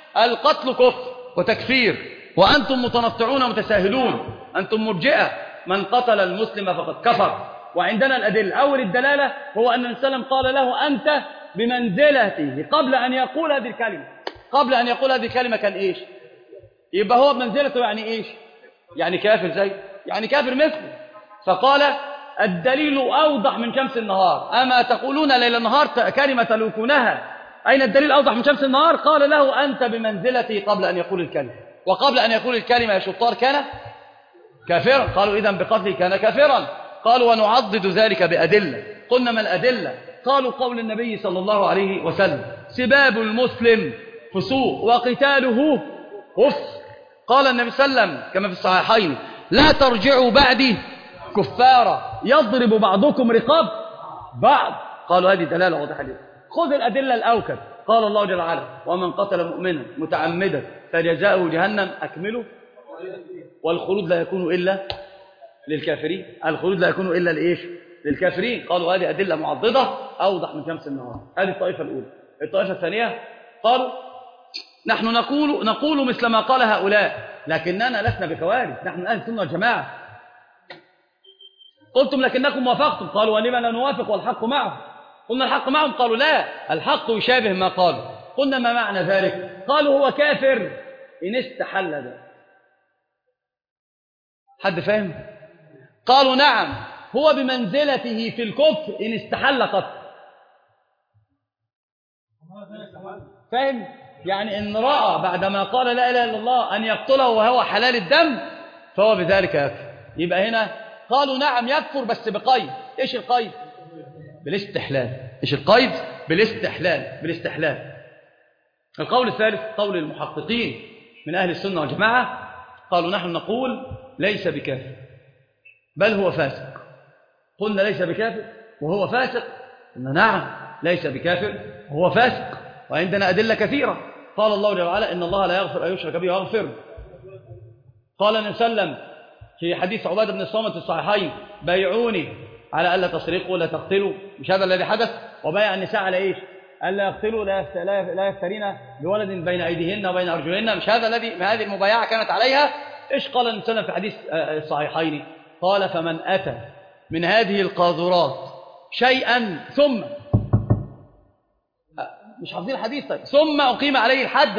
القتل كفر وتكفير، وأنتم متنطعون متساهلون، أنتم مرجئة، من قتل المسلم فقد كفر. وعندنا الأدلة. أول الدلالة هو أن النبي صلى الله عليه وسلم قال له أنت بمنزلته قبل أن يقول هذه الكلمة. قبل أن يقول هذه الكلمة كان إيش؟ يبقى هو بمنزلته يعني إيش؟ يعني كافر زي، يعني كافر مثله. فقال الدليل أوضح من شمس النهار، أما تقولون ليل النهار كلمة تلوكونها، أين الدليل أوضح من شمس النهار؟ قال له أنت بمنزلتي قبل أن يقول الكلمة. وقبل أن يقول الكلمة يا شطار كان كافرا. قالوا إذن بقتله كان كافرا. قالوا ونعضد ذلك بأدلة. قلنا ما الأدلة؟ قالوا قول النبي صلى الله عليه وسلم سباب المسلم فسوق وقتاله كفر. قال النبي صلى الله عليه وسلم كما في الصحيحين لا ترجعوا بعدي كفارا يضرب بعضكم رقاب بعض. قالوا هذه دلالة واضحة جدا. خذ الأدلة الأوكد. قال الله جل وعلا ومن قتل مؤمنا متعمدا فجزاؤه جهنم أكمله، والخلود لا يكون إلا للكافرين. الخلود لا يكون إلا لإيش؟ للكافرين. قالوا هذه أدلة معضدة أوضح من شمس النهار. هذه الطائفة الأولى. الطائفة الثانية قالوا نحن نقول مثل ما قال هؤلاء، لكننا لسنا بخوارج، نحن أهل السنة والجماعة. قلتم لكنكم وافقتم. قالوا ولما لا نوافق والحق معهم؟ قلنا الحق معهم. قالوا لا، الحق يشابه ما قالوا. قلنا ما معنى ذلك؟ قالوا هو كافر إن استحل ذلك. حد فاهم؟ قالوا نعم هو بمنزلته في الكفر إن استحل قتل. فاهم؟ يعني إن رأى بعدما قال لا إله إلا الله أن يقتله وهو حلال الدم فهو بذلك يكفر. يبقى هنا قالوا نعم يكفر بس بقيد. إيش القيد؟ بالاستحلال. إيش القيد؟ بالاستحلال. القول الثالث قول المحققين من أهل السنة والجماعة. قالوا نحن نقول ليس بكافر بل هو فاسق. قلنا ليس بكافر وهو فاسق. قلنا نعم ليس بكافر وهو فاسق، وعندنا أدلة كثيرة. قال الله جل وعلا إن الله لا يغفر أن يشرك به ويغفر. قال النبي صلى الله عليه وسلم في حديث عبادة بن الصامت الصحيحين بايعوني على ألا تسرقوا ولا تقتلوا. مش هذا الذي حدث؟ وبايع النساء على إيش؟ ألا يقتلوا لا يفترين بولد بين أيديهن وبين أرجلهن. مش هذا الذي هذه المبايعة كانت عليها؟ إيش قال النبي صلى الله عليه وسلم في حديث الصحيحين؟ قال فمن أتى من هذه القاذورات شيئا ثم مش حافظين الحديث طيب ثم أقيم عليه الحد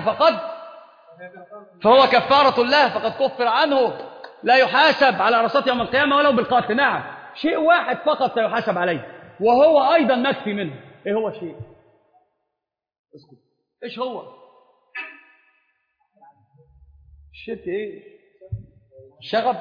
فهو كفارة الله فقد كفر عنه، لا يحاسب على عرصات يوم القيامة ولو بالقتل. نعم شيء واحد فقط سيحاسب عليه وهو أيضا مكفي منه. إيه هو الشيء؟ اسكت. إيش هو الشرك؟ إيه الشغب؟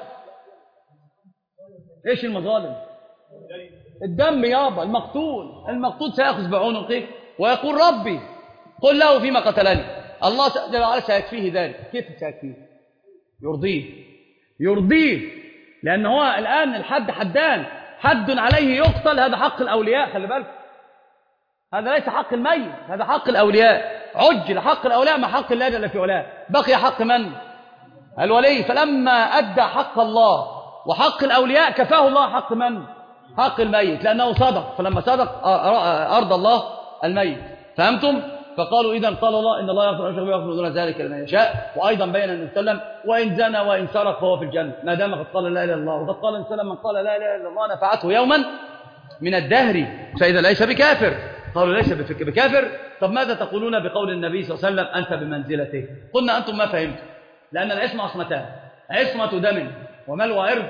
إيش المظالم؟ الدم يابا. المقتول سيأخذ بعنقه ويقول ربي قل له فيما قتلني. الله جل وعلا سيكفيه ذلك. كيف سيكفيه؟ يرضيه لأن هو الآن الحد حدان. حد عليه يقتل، هذا حق الأولياء، خلي بالك، هذا ليس حق الميت، هذا حق الأولياء. عجل حق الأولياء مع حق الله جل في علاه، بقي حق من؟ الولي. فلما أدى حق الله وحق الأولياء كفاه الله حق من؟ حق الميت، لأنه صدق، فلما صدق أرضى الله الميت. فهمتم؟ فقالوا إذن قال الله إن الله يغفر أن يشرك به ويغفر دون ذلك لمن يشاء. وأيضا بين النبي صلى الله عليه وسلم وإن زنى وإن سرق فهو في الجنة ما دام قد قال لا إله إلا الله. وقد قال النبي صلى الله عليه وسلم من قال لا إله إلا الله نفعته يوما من الدهر فإذا ليس بكافر. قالوا ليس بكافر. طب ماذا تقولون بقول النبي صلى الله عليه وسلم أنت بمنزلته؟ قلنا أنتم ما فهمتم، لأن العصمة عصمتان، عصمة دم ومال وعرض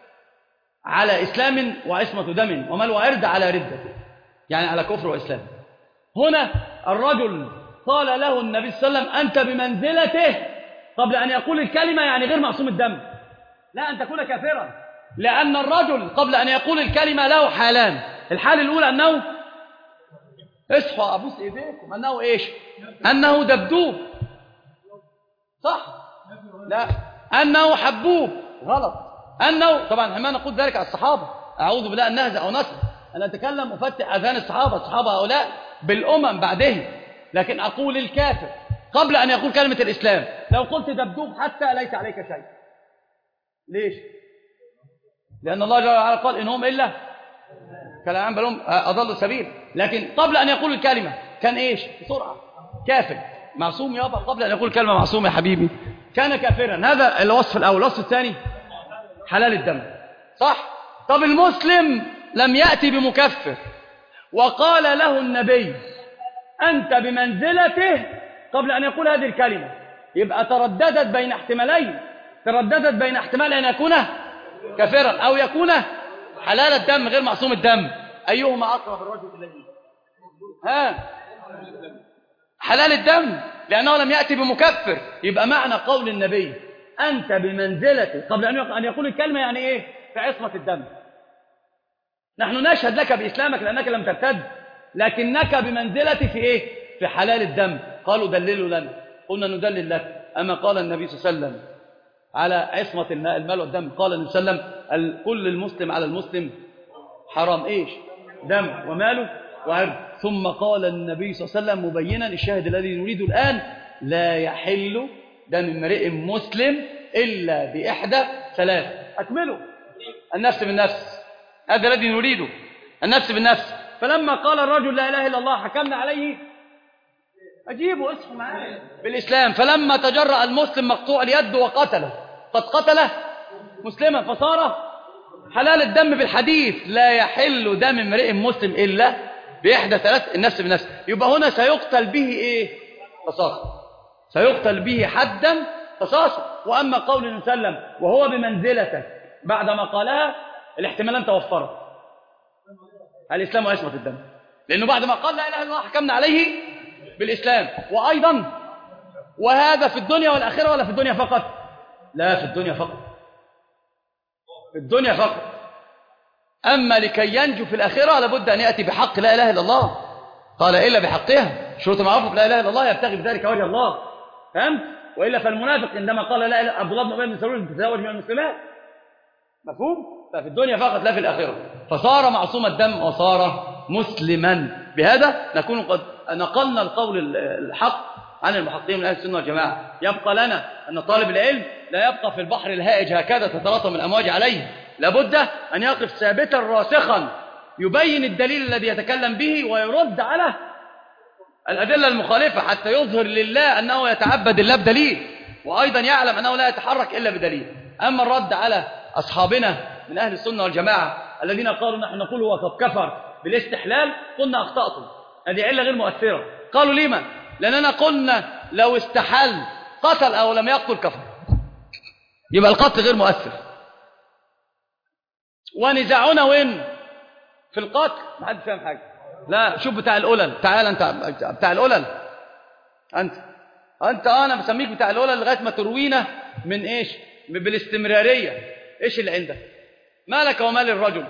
على إسلام، وعصمة دم ومال وعرض على ردة، يعني على كفر وإسلام. هنا الرجل قال له النبي صلى الله عليه وسلم أنت بمنزلته قبل أن يقول الكلمة، يعني غير معصوم الدم، لا أن تكون كافرا، لأن الرجل قبل أن يقول الكلمة له حالان. الحال الأولى أنه اصحوا أبوس إيديكم، أنه إيش؟ أنه دبدوب، صح؟ لا، أنه حبوب، غلط. أنه طبعا ما نقول ذلك على الصحابة، أعوذ بالله أن نهزأ أو نسأل، أنا أتكلم وفتح أذهان الصحابة هؤلاء بالأمم بعدهم، لكن أقول الكافر قبل أن يقول كلمة الإسلام. لو قلت دبدوب حتى ليس عليك شيء. ليش؟ لأن الله جل وعلا قال إنهم إلا كالأنعام بل هم أضل السبيل. لكن قبل أن يقول الكلمة كان إيش؟ بسرعة كافر، معصوم يابا، قبل أن يقول كلمة معصوم يا حبيبي، كان كافرا. هذا الوصف الأول. الوصف الثاني حلال الدم، صح؟ طب المسلم لم يأتي بمكفر وقال له النبي أنت بمنزلته قبل أن يقول هذه الكلمة، يبقى ترددت بين احتمالين، ترددت بين احتمال أن يكون كافرا أو يكون حلال الدم غير معصوم الدم. أيهما أقرب الرجل إليه؟ حلال الدم، لأنه لم يأتي بمكفر. يبقى معنى قول النبي أنت بمنزلته قبل أن يقول الكلمة يعني إيه؟ في عصمة الدم. نحن نشهد لك بإسلامك لأنك لم ترتد، لكنك بمنزلتي في إيه؟ في حلال الدم. قالوا دللوا لنا، قلنا ندلل لك. أما قال النبي صلى الله عليه وسلم على عصمة المال والدم، قال النبي صلى الله عليه وسلم كل المسلم على المسلم حرام إيش؟ دم وماله وعرض. ثم قال النبي صلى الله عليه وسلم مبينا الشاهد الذي نريد الآن لا يحل دم امرئ مسلم إلا بإحدى ثلاث. أكمله النفس بالنفس، هذا الذي نريده، النفس بالنفس. فلما قال الرجل لا إله إلا الله حكمنا عليه، أجيبوا اصحوا معايا، بالإسلام. فلما تجرأ المسلم مقطوع اليد وقتله، قد قتله مسلما، فصار حلال الدم بالحديث لا يحل دم امرئ مسلم إلا بإحدى ثلاث، النفس بالنفس. يبقى هنا سيقتل به إيه؟ قصاصا، سيقتل به حدا قصاصا. وأما قول النبي صلى الله عليه وسلم وهو بمنزلته بعدما قالها، الاحتمالان توفرت، الإسلام وعصمة الدم، لأنه بعد ما قال لا إله إلا الله حكمنا عليه بالإسلام. وأيضا وهذا في الدنيا والآخرة ولا في الدنيا فقط؟ لا، في الدنيا فقط، في الدنيا فقط. أما لكي ينجو في الآخرة لابد أن يأتي بحق لا إله إلا الله، قال إلا بحقها، شروط معروفة لا إله إلا الله يبتغي بذلك وجه الله، فهمت؟ وإلا فالمنافق عندما قال لا إله، عبد الله بن أبي بن سلول تزوج من المسلمات، مفهوم؟ ففي الدنيا فقط لا في الآخرة، فصار معصوم الدم وصار مسلما. بهذا نكون قد نقلنا القول الحق عن المحققين من أهل السنة والجماعة. يبقى لنا أن طالب العلم لا يبقى في البحر الهائج هكذا تتلاطم الأمواج عليه، لابد أن يقف ثابتا راسخا، يبين الدليل الذي يتكلم به ويرد على الأدلة المخالفة حتى يظهر لله أنه يتعبد الله بدليل، وأيضا يعلم أنه لا يتحرك إلا بدليل. أما الرد على أصحابنا من أهل السنة والجماعة الذين قالوا نحن نقول هو قد كفر بالاستحلال، قلنا أخطأتم، هذه علة غير مؤثرة. قالوا لما؟ لأننا قلنا لو استحل قتل أو لم يقتل كفر، يبقى القتل غير مؤثر. ونزاعنا وين؟ في القتل، ما حد فاهم حاجة. لا، شوف بتاع الأولل، تعال أنت بتاع الأولل، أنت أنا بسميك بتاع الأولل لغاية ما تروينا من إيش؟ بالاستمرارية. إيش اللي عندك؟ مالك ومال الرجل؟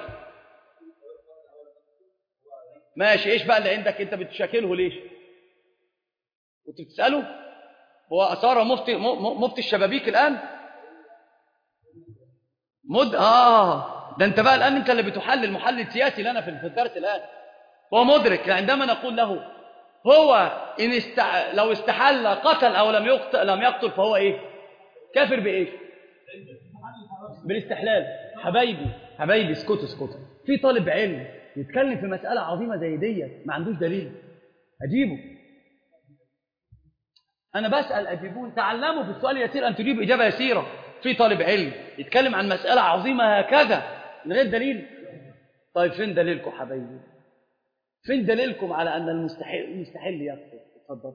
ماشي، إيش بقى اللي عندك؟ أنت بتشاكله ليش؟ كنت بتسأله؟ هو أثار مفتي الشبابيك الآن؟ ده انت بقى الآن انت اللي بتحلل محلل سياسي لنا في الدرس الآن. هو مدرك عندما نقول له هو لو استحل قتل أو لم يقتل فهو إيه؟ كافر بإيه؟ بالاستحلال. حبايبي اسكتوا. في طالب علم يتكلم في مسألة عظيمة زي دي ما عندوش دليل، أجيبه. أنا بسأل أجيبون. تعلموا في السؤال يسير أن تجيب إجابة يسيرة. في طالب علم يتكلم عن مسألة عظيمة هكذا من غير دليل. طيب فين دليلكم حبايبي؟ فين دليلكم على أن المستحيل يكفر؟ اتفضل.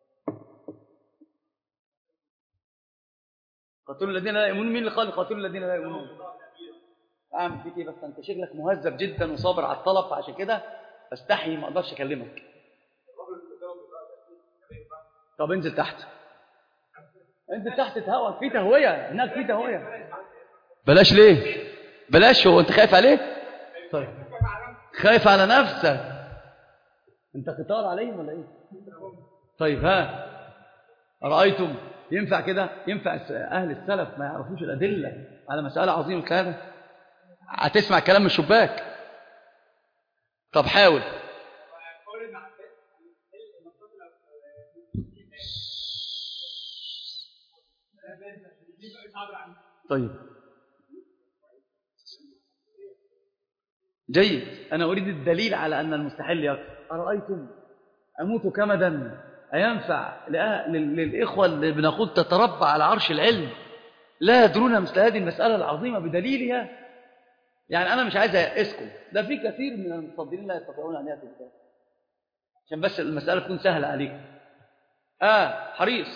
قاتلوا الذين لا يؤمنون. مين اللي قال قاتلوا الذين لا يؤمنون؟ أعمل فيك إيه بس؟ أنت شكلك مهذب جدا وصابر على الطلب، فعشان كده بستحي ما أقدرش أكلمك. طب انزل تحت تهوى. في تهوية هناك، في تهوية. بلاش ليه؟ بلاش. هو أنت خايف عليه؟ طيب خايف على نفسك أنت قتال عليهم ولا إيه؟ طيب ها رأيتم؟ ينفع كده؟ ينفع أهل السلف ما يعرفوش الأدلة على مسألة عظيمة كهذا؟ هتسمع كلام من الشباك. طب حاول. طيب جيد. أنا أريد الدليل على أن المستحيل يكفر. أرأيتم أموت كمدا أينفع للإخوة اللي بنقول تتربى على عرش العلم لا يدرون مثل هذه المسألة العظيمة بدليلها؟ يعني أنا مش عايز أسكت. ده في كثير من المتصدرين لا يستطيعون أن يأتوا بذلك عشان بس المسألة تكون سهلة عليك. حريص.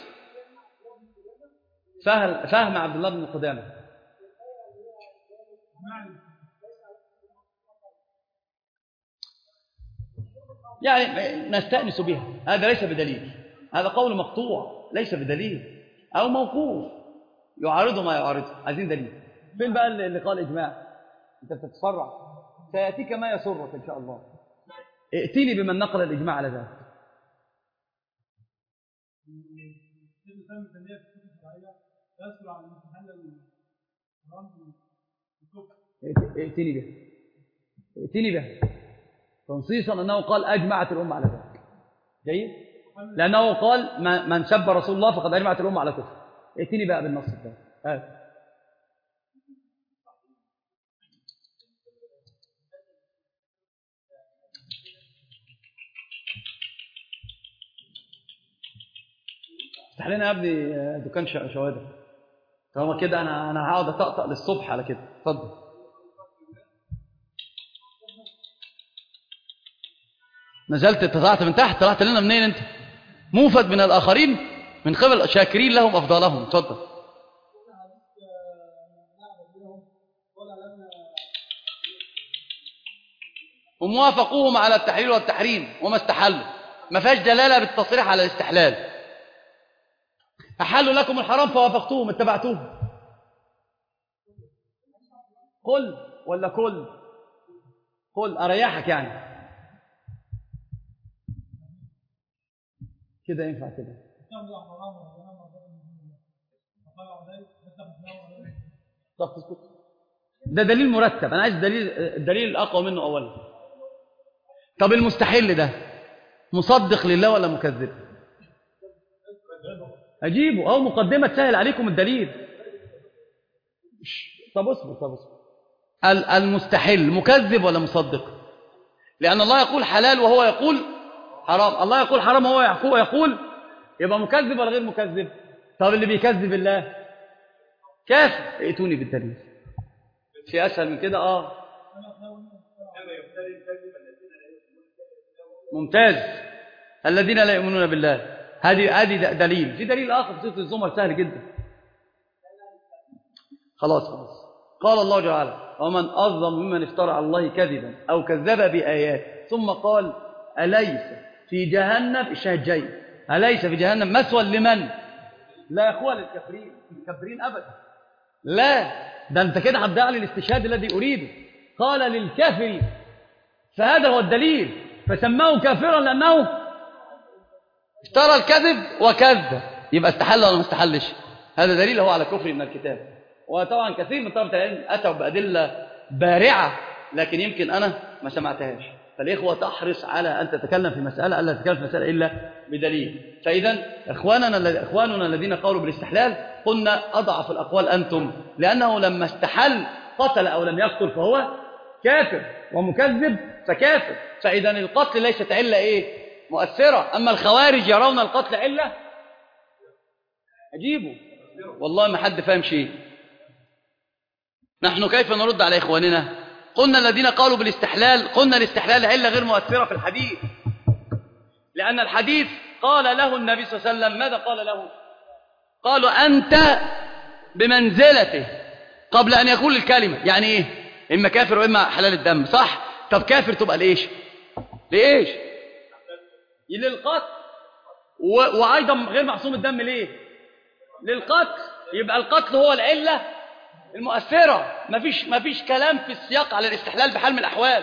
فهم عبد الله بن قدامة. يعني نستأنس بها. هذا ليس بدليل، هذا قول مقطوع ليس بدليل، أو موقوف يعارضه ما يعارضه. عايزين دليل. فين بقى اللي قال إجماع؟ أنت بتتفرع، سيأتيك ما يسرك إن شاء الله. ائتني بمن نقل الإجماع على ذلك. ائتني به تنصيصا أنه قال أجمعت الأمة على ذلك. جيد؟ لأنه قال من سب رسول الله فقد أجمعت الأمة على كفر. ائتني بقى بالنص ده. افتح لنا يا ابني دكان شوادر. طالما كده انا هقعد اطقطق للصبح على كده. اتفضل. نزلت طلعت من تحت. طلعت لنا منين انت؟ موفد من الاخرين من قبل شاكرين لهم افضالهم. اتفضل. هم وافقوهم على التحليل والتحريم وما استحلوا. ما فيهاش دلاله بالتصريح على الاستحلال. أحلوا لكم الحرام فوافقتوهم اتبعتوهم. قل ولا قل أريحك يعني كده ينفع كده. ده دليل مرتب. أنا عايز الدليل الأقوى منه أولا. طب المستحيل ده مصدق لله ولا مكذب؟ أجيبه أو مقدمة تسهل عليكم الدليل. طب اصبر. المستحيل مكذب ولا مصدق؟ لأن الله يقول حلال وهو يقول حرام. الله يقول حرام وهو يقول يبقى مكذب ولا غير مكذب؟ طب اللي بيكذب الله كافر. ائتوني بالدليل. في أسهل من كده؟ ممتاز. الذين لا يؤمنون بالله. هذه دليل. في دليل آخر في سورة الزمر سهل جدا. خلاص. قال الله تعالى ومن أظلم ممن افترى على الله كذبا أو كذب بآيات ثم قال أليس في جهنم الشاهد جاي أليس في جهنم مثوى لمن؟ لا يا أخوة للكافرين أبدا. لا ده أنت كده هتضيع لي الاستشهاد الذي أريده. قال للكافرين فهذا هو الدليل. فسماه كافرا لأنه افترى الكذب وكذب. يبقى استحل ولا ما استحلش؟ هذا دليل هو على كفر من الكتاب. وطبعا كثير من طلبة العلم أتوا بأدلة بارعة، لكن يمكن أنا ما سمعتهاش. فالإخوة تحرص على أن تتكلم في مسألة ألا تتكلم في مسألة إلا بدليل. فإذا إخواننا الذين قالوا بالاستحلال قلنا أضعف الأقوال أنتم، لأنه لما استحل قتل أو لم يقتل فهو كافر ومكذب فكافر. فإذا القتل ليست علة إيه؟ مؤثرة. أما الخوارج يرون القتل علة. أجيبوا والله ما حد فاهم شيء. نحن كيف نرد على إخواننا؟ قلنا الذين قالوا بالاستحلال، قلنا الاستحلال علة غير مؤثرة في الحديث، لأن الحديث قال له النبي صلى الله عليه وسلم ماذا قال له؟ قالوا أنت بمنزلته قبل أن يقول الكلمة. يعني إيه؟ إما كافر وإما حلال الدم، صح؟ طب كافر تبقى لإيش؟ لإيش؟ للقتل. وأيضا غير معصوم الدم ليه؟ للقتل. يبقى القتل هو العلة المؤثرة. مفيش كلام في السياق على الاستحلال بحال من الأحوال.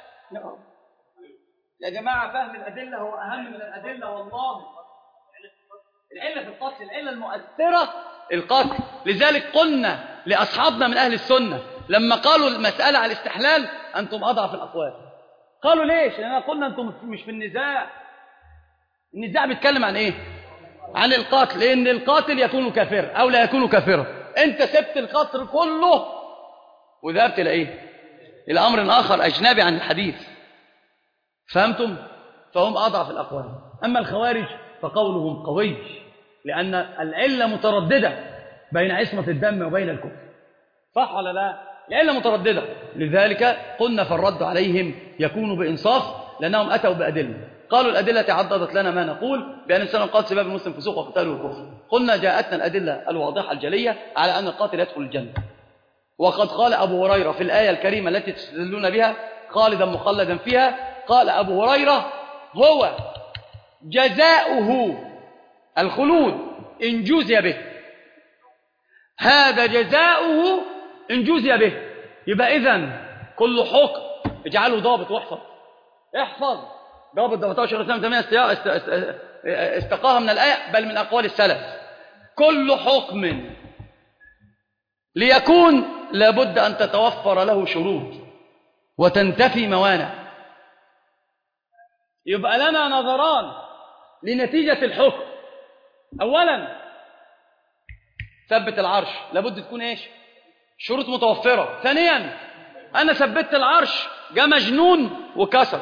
يا جماعة فهم الأدلة هو أهم من الأدلة والله. العلة في القتل، العلة المؤثرة القتل. لذلك قلنا لأصحابنا من أهل السنة لما قالوا المسألة على الاستحلال أنتم أضعف الأقوال. قالوا ليش؟ لأننا قلنا أنتم مش في النزاع. النزاع بيتكلم عن إيه؟ عن القتل، لأن القاتل يكون كافر أو لا يكون كافرا. أنت سبت القتل كله وذهبت إلى إيه؟ إلى أمر آخر أجنبي عن الحديث. فهمتم؟ فهم أضعف الأقوال. أما الخوارج فقولهم قوي، لأن العلة مترددة بين عصمة الدم وبين الكفر. صح ولا لا؟ العلة مترددة. لذلك قلنا فالرد عليهم يكون بإنصاف، لأنهم أتوا بأدلة. قالوا الأدلة تعددت لنا ما نقول بأن الإنسان قال سباب المسلم فسوق وقتاله الكفر. قلنا جاءتنا الأدلة الواضحة الجلية على أن القاتل يدخل الجنة. وقد قال أبو هريرة في الآية الكريمة التي تستدلون بها خالدا مخلدا فيها، قال أبو هريرة هو جزاؤه الخلود إن جوزي به. هذا جزاؤه إن جوزي به. يبقى إذن كل حكم اجعله ضابط واحفظ. احفظ ضابط 18 استقاها من الآية بل من أقوال السلف. كل حكم ليكون لابد أن تتوفر له شروط وتنتفي موانع. يبقى لنا نظران لنتيجة الحكم. أولا ثبت العرش لابد تكون إيش؟ شروط متوفرة. ثانيا أنا ثبت العرش جاء مجنون وكسر،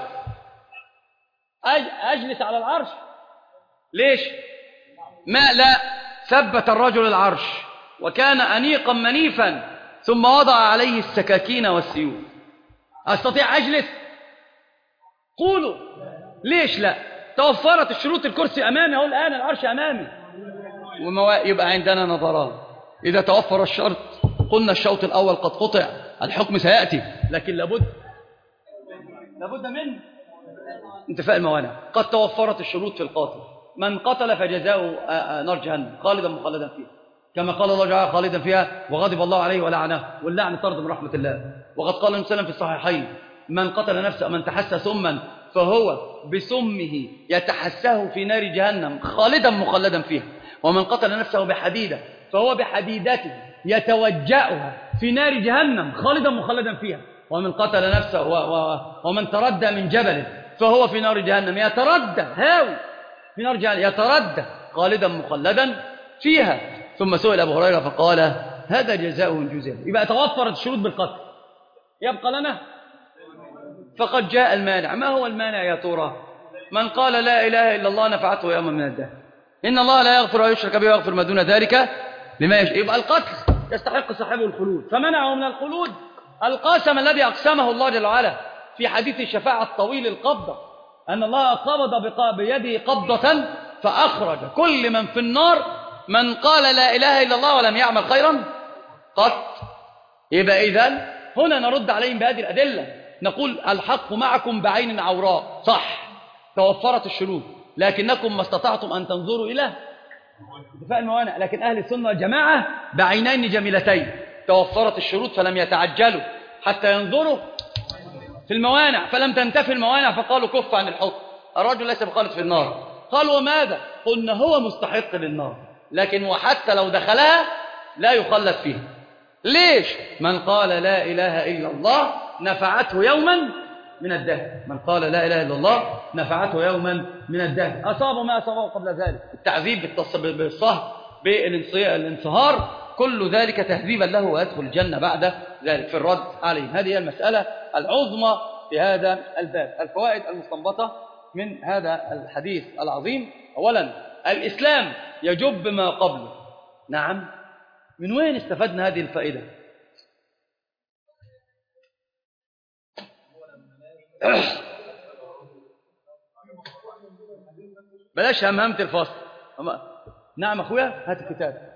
أجلس على العرش ليش؟ ما لا ثبت الرجل العرش وكان أنيقا منيفا ثم وضع عليه السكاكين والسيوف. أستطيع أجلس؟ قولوا ليش لا؟ توفرت الشروط، الكرسي أمامي أهو الآن، العرش أمامي. يبقى عندنا نظران. إذا توفر الشرط قلنا الشوط الأول قد قطع، الحكم سيأتي، لكن لابد من انتفاء الموانع. قد توفرت الشروط في القاتل، من قتل فجزاؤه نار جهنم خالدا مخلدا فيها، كما قال الله تعالى خالدا فيها وغضب الله عليه ولعنه، واللعن طرد من رحمة الله. وقد قال النبي صلى الله عليه وسلم في الصحيحين من قتل نفسه من تحسى سما فهو بسمه يتحساه في نار جهنم خالدا مخلدا فيها، ومن قتل نفسه بحديدة فهو بحديدته يتوجأها في نار جهنم خالدا مخلدا فيها، ومن قتل نفسه ومن تردى من جبل فهو في نار جهنم يتردى هاوي في نار جهنم يتردى خالدا مخلدا فيها. ثم سئل أبو هريرة فقال هذا جزاؤه من جزاء. يبقى توفرت الشروط بالقتل، يبقى لنا فقد جاء المانع. ما هو المانع يا ترى؟ من قال لا إله إلا الله نفعته يوما من الدهر، إن الله لا يغفر ويشرك به ويغفر ما دون ذلك لما يشاء. يبقى القتل يستحق صاحبه الخلود، فمنعه من الخلود القسم الذي أقسمه الله جل وعلا في حديث الشفاعة الطويل القبضة، أن الله قبض بيده قبضة فأخرج كل من في النار من قال لا إله إلا الله ولم يعمل خيرا قط. يبقى إذن هنا نرد عليهم بهذه الأدلة، نقول الحق معكم بعين عوراء، صح توفرت الشروط، لكنكم ما استطعتم أن تنظروا إلى انتفاء الموانع. لكن أهل السنة والجماعة بعينين جميلتين، توفرت الشروط فلم يتعجلوا حتى ينظروا في الموانع، فلم تنتفي الموانع فقالوا كف عن الحكم، الرجل ليس بخالد في النار. قالوا وماذا؟ قلنا هو مستحق للنار، لكن وحتى لو دخلها لا يخلد فيها، ليش؟ من قال لا إله إلا الله نفعته يوما من الدهر. من قال لا إله إلا الله نفعته يوما من الدهر. أصاب ما أصابه قبل ذلك، التعذيب بالصهر بالانصهار، كل ذلك تهذيبا له ويدخل الجنة بعد ذلك في الرد عليه. هذه هي المسألة العظمى في هذا الباب. الفوائد المستنبطة من هذا الحديث العظيم: أولا، الإسلام يجب ما قبله. نعم، من وين استفدنا هذه الفائدة؟ بلاش همهمة الفصل. نعم أخويا، هات الكتاب.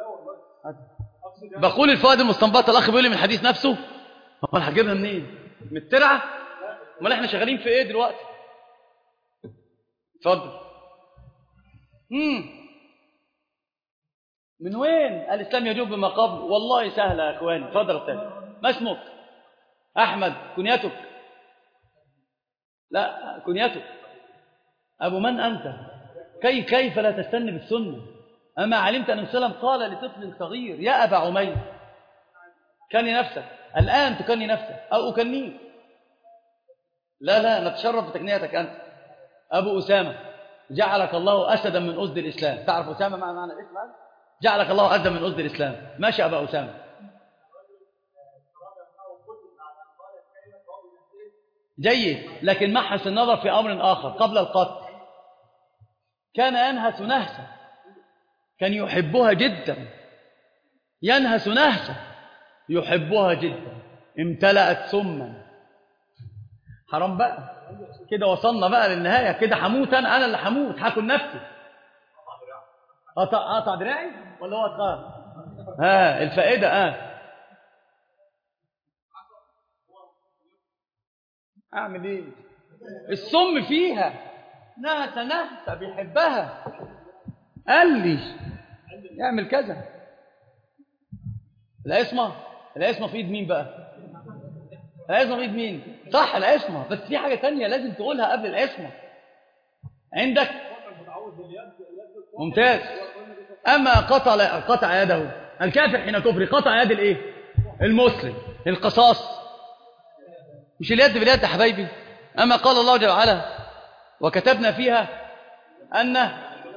بقول الفوائد المستنبطة، الأخ بيقول لي من الحديث نفسه. هو أنا هجيبها منين؟ من الترعة؟ امال احنا شغالين في ايه دلوقتي؟ اتفضل. من وين الإسلام يجوب ما قبل؟ والله سهلة يا أخواني. اتفضل يا أستاذ. ما اسمك؟ أحمد. كنيتك؟ لا، كنيتك. أبو من أنت؟ كيف لا تستنى بالسنة؟ أما علمت أن السلام قال لطفل صغير: يا أبا عمير كني نفسك. الآن تكني نفسك أو أكنيك؟ لا، نتشرف بتكنيتك أنت. أبو أسامة، جعلك الله أسدا من أسد الإسلام. تعرف أسامة معنى الاسم هذا؟ جعلك الله أسدا من أسد الإسلام. ماشي أبا أسامة. جيد، لكن محس النظر في أمر آخر قبل القتل. كان ينهس نهسة، كان يحبها جدا، ينهس نهسة يحبها جدا، امتلأت سما. حرام بقى كده، وصلنا بقى للنهاية كده. هموت أنا اللي هموت، هاكل نفسي. قطع دراعي ولا هو اتقطع؟ الفائدة أعمل إيه؟ السم فيها، نهسة بيحبها، قال لي يعمل كذا. العصمة في ايد مين بقى؟ العصمة في ايد مين؟ صح، العصمة، بس في حاجة تانية لازم تقولها قبل العصمة. عندك ممتاز. أما قطع يده الكافر حين كفر، قطع يد الايه؟ المسلم. القصاص مش اليد باليد يا حبايبي. أما قال الله جل وعلا: وكتبنا فيها أن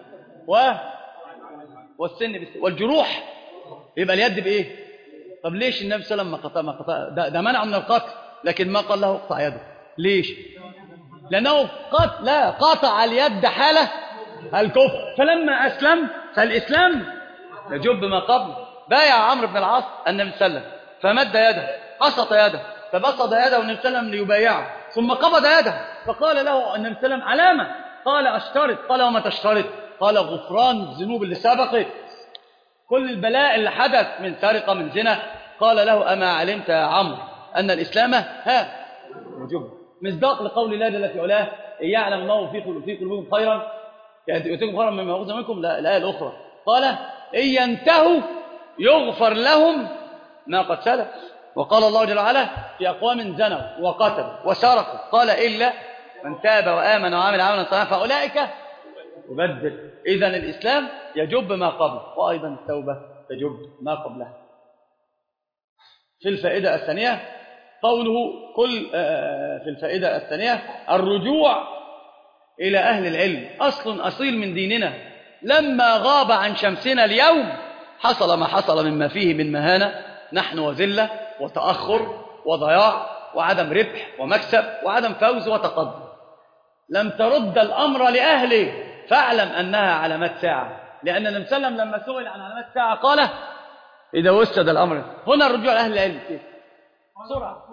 والسن والجروح، يبقى اليد بإيه؟ طب ليش النبي صلى الله عليه وسلم ما قطع؟ ده منع من القتل، لكن ما قال له اقطع يده. ليش؟ لأنه قطع اليد حالة الكفر، فلما أسلم فالإسلام يجب ما قبل. بايع عمرو بن العاص النبي صلى الله عليه وسلم فمد يده، قسط يده، فبسط يده النبي صلى الله عليه وسلم ليبايعه، ثم قبض يده، فقال له النبي صلى الله عليه وسلم: علامة؟ قال: أشترط. قال: وما تشترط؟ قال: غفران الذنوب اللي سبقت، كل البلاء اللي حدث من سرقة من زنا. قال له: أما علمت يا عمرو أن الإسلام وجب؟ مصداق لقول الله جل في علاه: إن يعلم الله في قلوبكم خيرا يؤتكم خيرا مما أخذ منكم. الآية الأخرى قال: إن ينتهوا يغفر لهم ما قد سلف. وقال الله جل وعلا في أقوام زنوا وقتلوا وسرقوا، قال: إلا من تاب وآمن وعمل عملا صالحا فأولئك يبدل. إذن الإسلام يجب ما قبله، وأيضا التوبة تجب ما قبلها. في الفائدة الثانية قوله في الفائدة الثانية الرجوع إلى أهل العلم أصل أصيل من ديننا. لما غاب عن شمسنا اليوم حصل ما حصل مما فيه من مهانة نحن وذلة وتأخر وضياع وعدم ربح ومكسب وعدم فوز وتقدم. لم ترد الأمر لأهله، فاعلم أنها علامات ساعة، لأن النبي صلى الله عليه وسلم لما سئل عن علامات الساعة قال: إذا وسد الأمر. هنا الرجوع لأهل العلم بسرعة.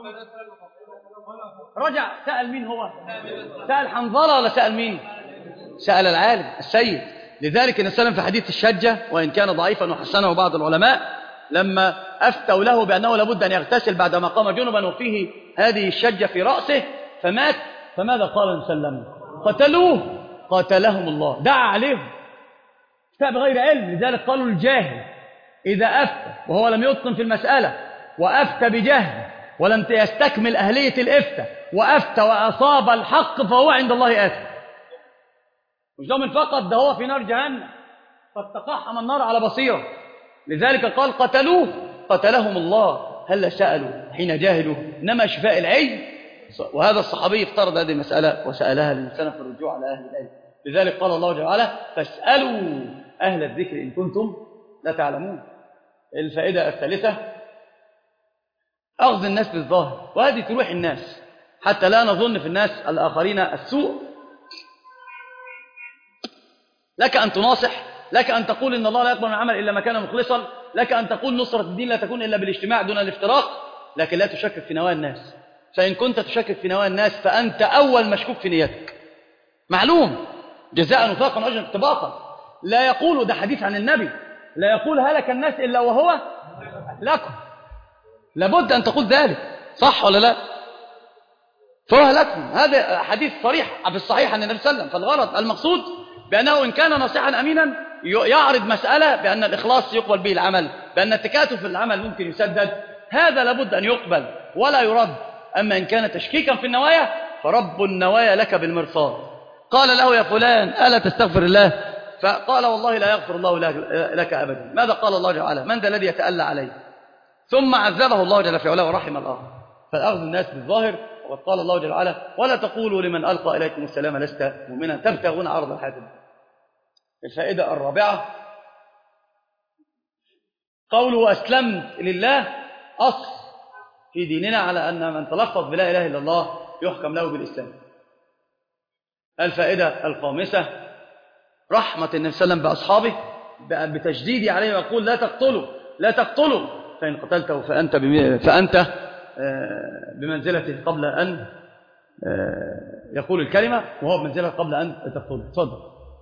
رجع سأل مين؟ هو سأل حنظلة ولا سأل مين؟ سأل العالم السيد. لذلك النبي صلى الله عليه وسلم في حديث الشجة، وإن كان ضعيفا وحسنه بعض العلماء، لما أفتوا له بأنه لابد أن يغتسل بعدما قام جنبا وفيه هذه الشجة في رأسه فمات، فماذا قال النبي صلى الله عليه وسلم؟ قتلوه قتلهم الله. دعا عليهم، افتى بغير علم. لذلك قالوا الجاهل إذا أفتى وهو لم يتقن في المسألة وأفتى بجهل ولم يستكمل أهلية الإفتاء وأفتى وأصاب الحق فهو عند الله آثم. مش ضامن فقط، ده هو في نار جهنم قد تقحم النار على بصيرة. لذلك قال: قتلوه قتلهم الله هل سألوا حين جاهلوا، إنما شفاء العلم. وهذا الصحابي افترض هذه المسألة وسألها للإنسان في الرجوع على أهل العلم. لذلك قال الله جل وعلا فاسألوا أهل الذكر إن كنتم لا تعلمون. الفائدة الثالثة أخذ الناس بالظاهر، وهذه تروح الناس حتى لا نظن في الناس الآخرين السوء. لك أن تناصح، لك أن تقول إن الله لا يقبل العمل إلا ما كان مخلصا، لك أن تقول نصرة الدين لا تكون إلا بالاجتماع دون الافتراق، لكن لا تشكك في نوايا الناس. فإن كنت تشكك في نوايا الناس فأنت أول مشكوك في نيتك، معلوم جزاء وفاقا وأجرا اتباقا. لا يقول، ده حديث عن النبي، لا يقول هلك الناس إلا وهو لكم. لابد أن تقول ذلك، صح ولا لا؟ فهو لكم، هذا حديث صريح في الصحيح عن النبي صلى الله عليه وسلم. فالغرض المقصود بأنه إن كان ناصحا أمينا يعرض مسألة بأن الإخلاص يقبل به العمل، بأن التكاتف في العمل ممكن يسدد، هذا لابد أن يقبل ولا يرد. أما إن كان تشكيكا في النوايا فرب النوايا لك بالمرصاد. قال له يا فلان ألا تستغفر الله؟ فقال والله لا يغفر الله لك أبدا. ماذا قال الله جل وعلا؟ من ذا الذي يتألى عليه؟ ثم عذبه الله جل في علاه ورحم الآخر. فأخذ الناس بالظاهر. وقد قال الله جل وعلا ولا تقولوا لمن ألقى إليكم السلام لست مؤمنا تبتغون عرض الحياة الدنيا. الفائدة الرابعة قوله أسلمت لله أصل في ديننا على أن من تلفظ بلا إله إلا الله يحكم له بالإسلام. الفائدة الخامسة رحمة النبي صلى الله عليه وسلم بأصحابه بتجديد عليه ويقول لا تقتلوا لا تقتلوا، فإن قتلته فأنت بمنزلته قبل أن يقول الكلمة، وهو بمنزلة قبل أن تقتله. تفضل.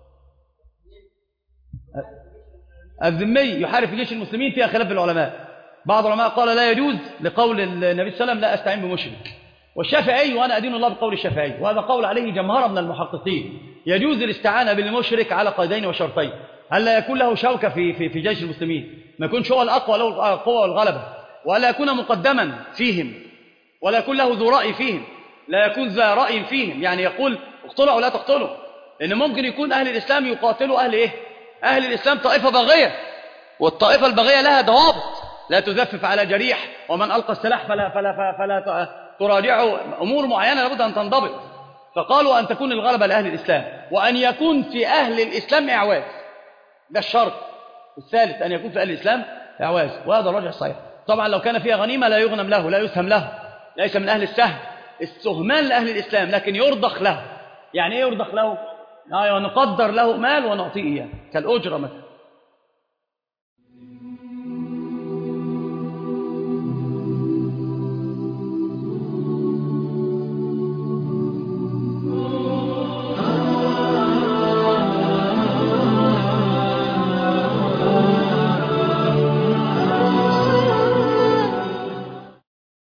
الذمي يحارب في جيش المسلمين فيها خلاف العلماء. بعض العلماء قال لا يجوز لقول النبي صلى الله عليه وسلم لا أستعين بمشرك، والشافعي وأنا أدين الله بقول الشافعي، وهذا قول عليه جمهرة من المحققين، يجوز الاستعانة بالمشرك على قيدين وشرطين: ألا يكون له شوكة في جيش المسلمين، ما يكونش هو الأقوى له القوة والغلبة، ولا يكون مقدما فيهم، ولا يكون له ذو رأي فيهم، لا يكون ذا رأي فيهم، يعني يقول اقتلوا أو لا تقتلوا. لأن ممكن يكون أهل الإسلام يقاتلوا أهل إيه؟ أهل الإسلام طائفة باغية، والطائفة الباغية لها ضوابط، لا تزفف على جريح، ومن ألقى السلاح فلا تراجعه، أمور معينة لابد أن تنضبط. فقالوا أن تكون الغلبة لأهل الإسلام، وأن يكون في أهل الإسلام إعواز، ده الشرط الثالث، أن يكون في أهل الإسلام إعواز، وهذا الرجع الصحيح. طبعا لو كان فيها غنيمة لا يغنم له، لا يسهم له، ليس من أهل السهم، السهمان لأهل الإسلام، لكن يرضخ له. يعني إيه يرضخ له؟ نقدر له مال ونعطيه إياه كالأجرة مثلا.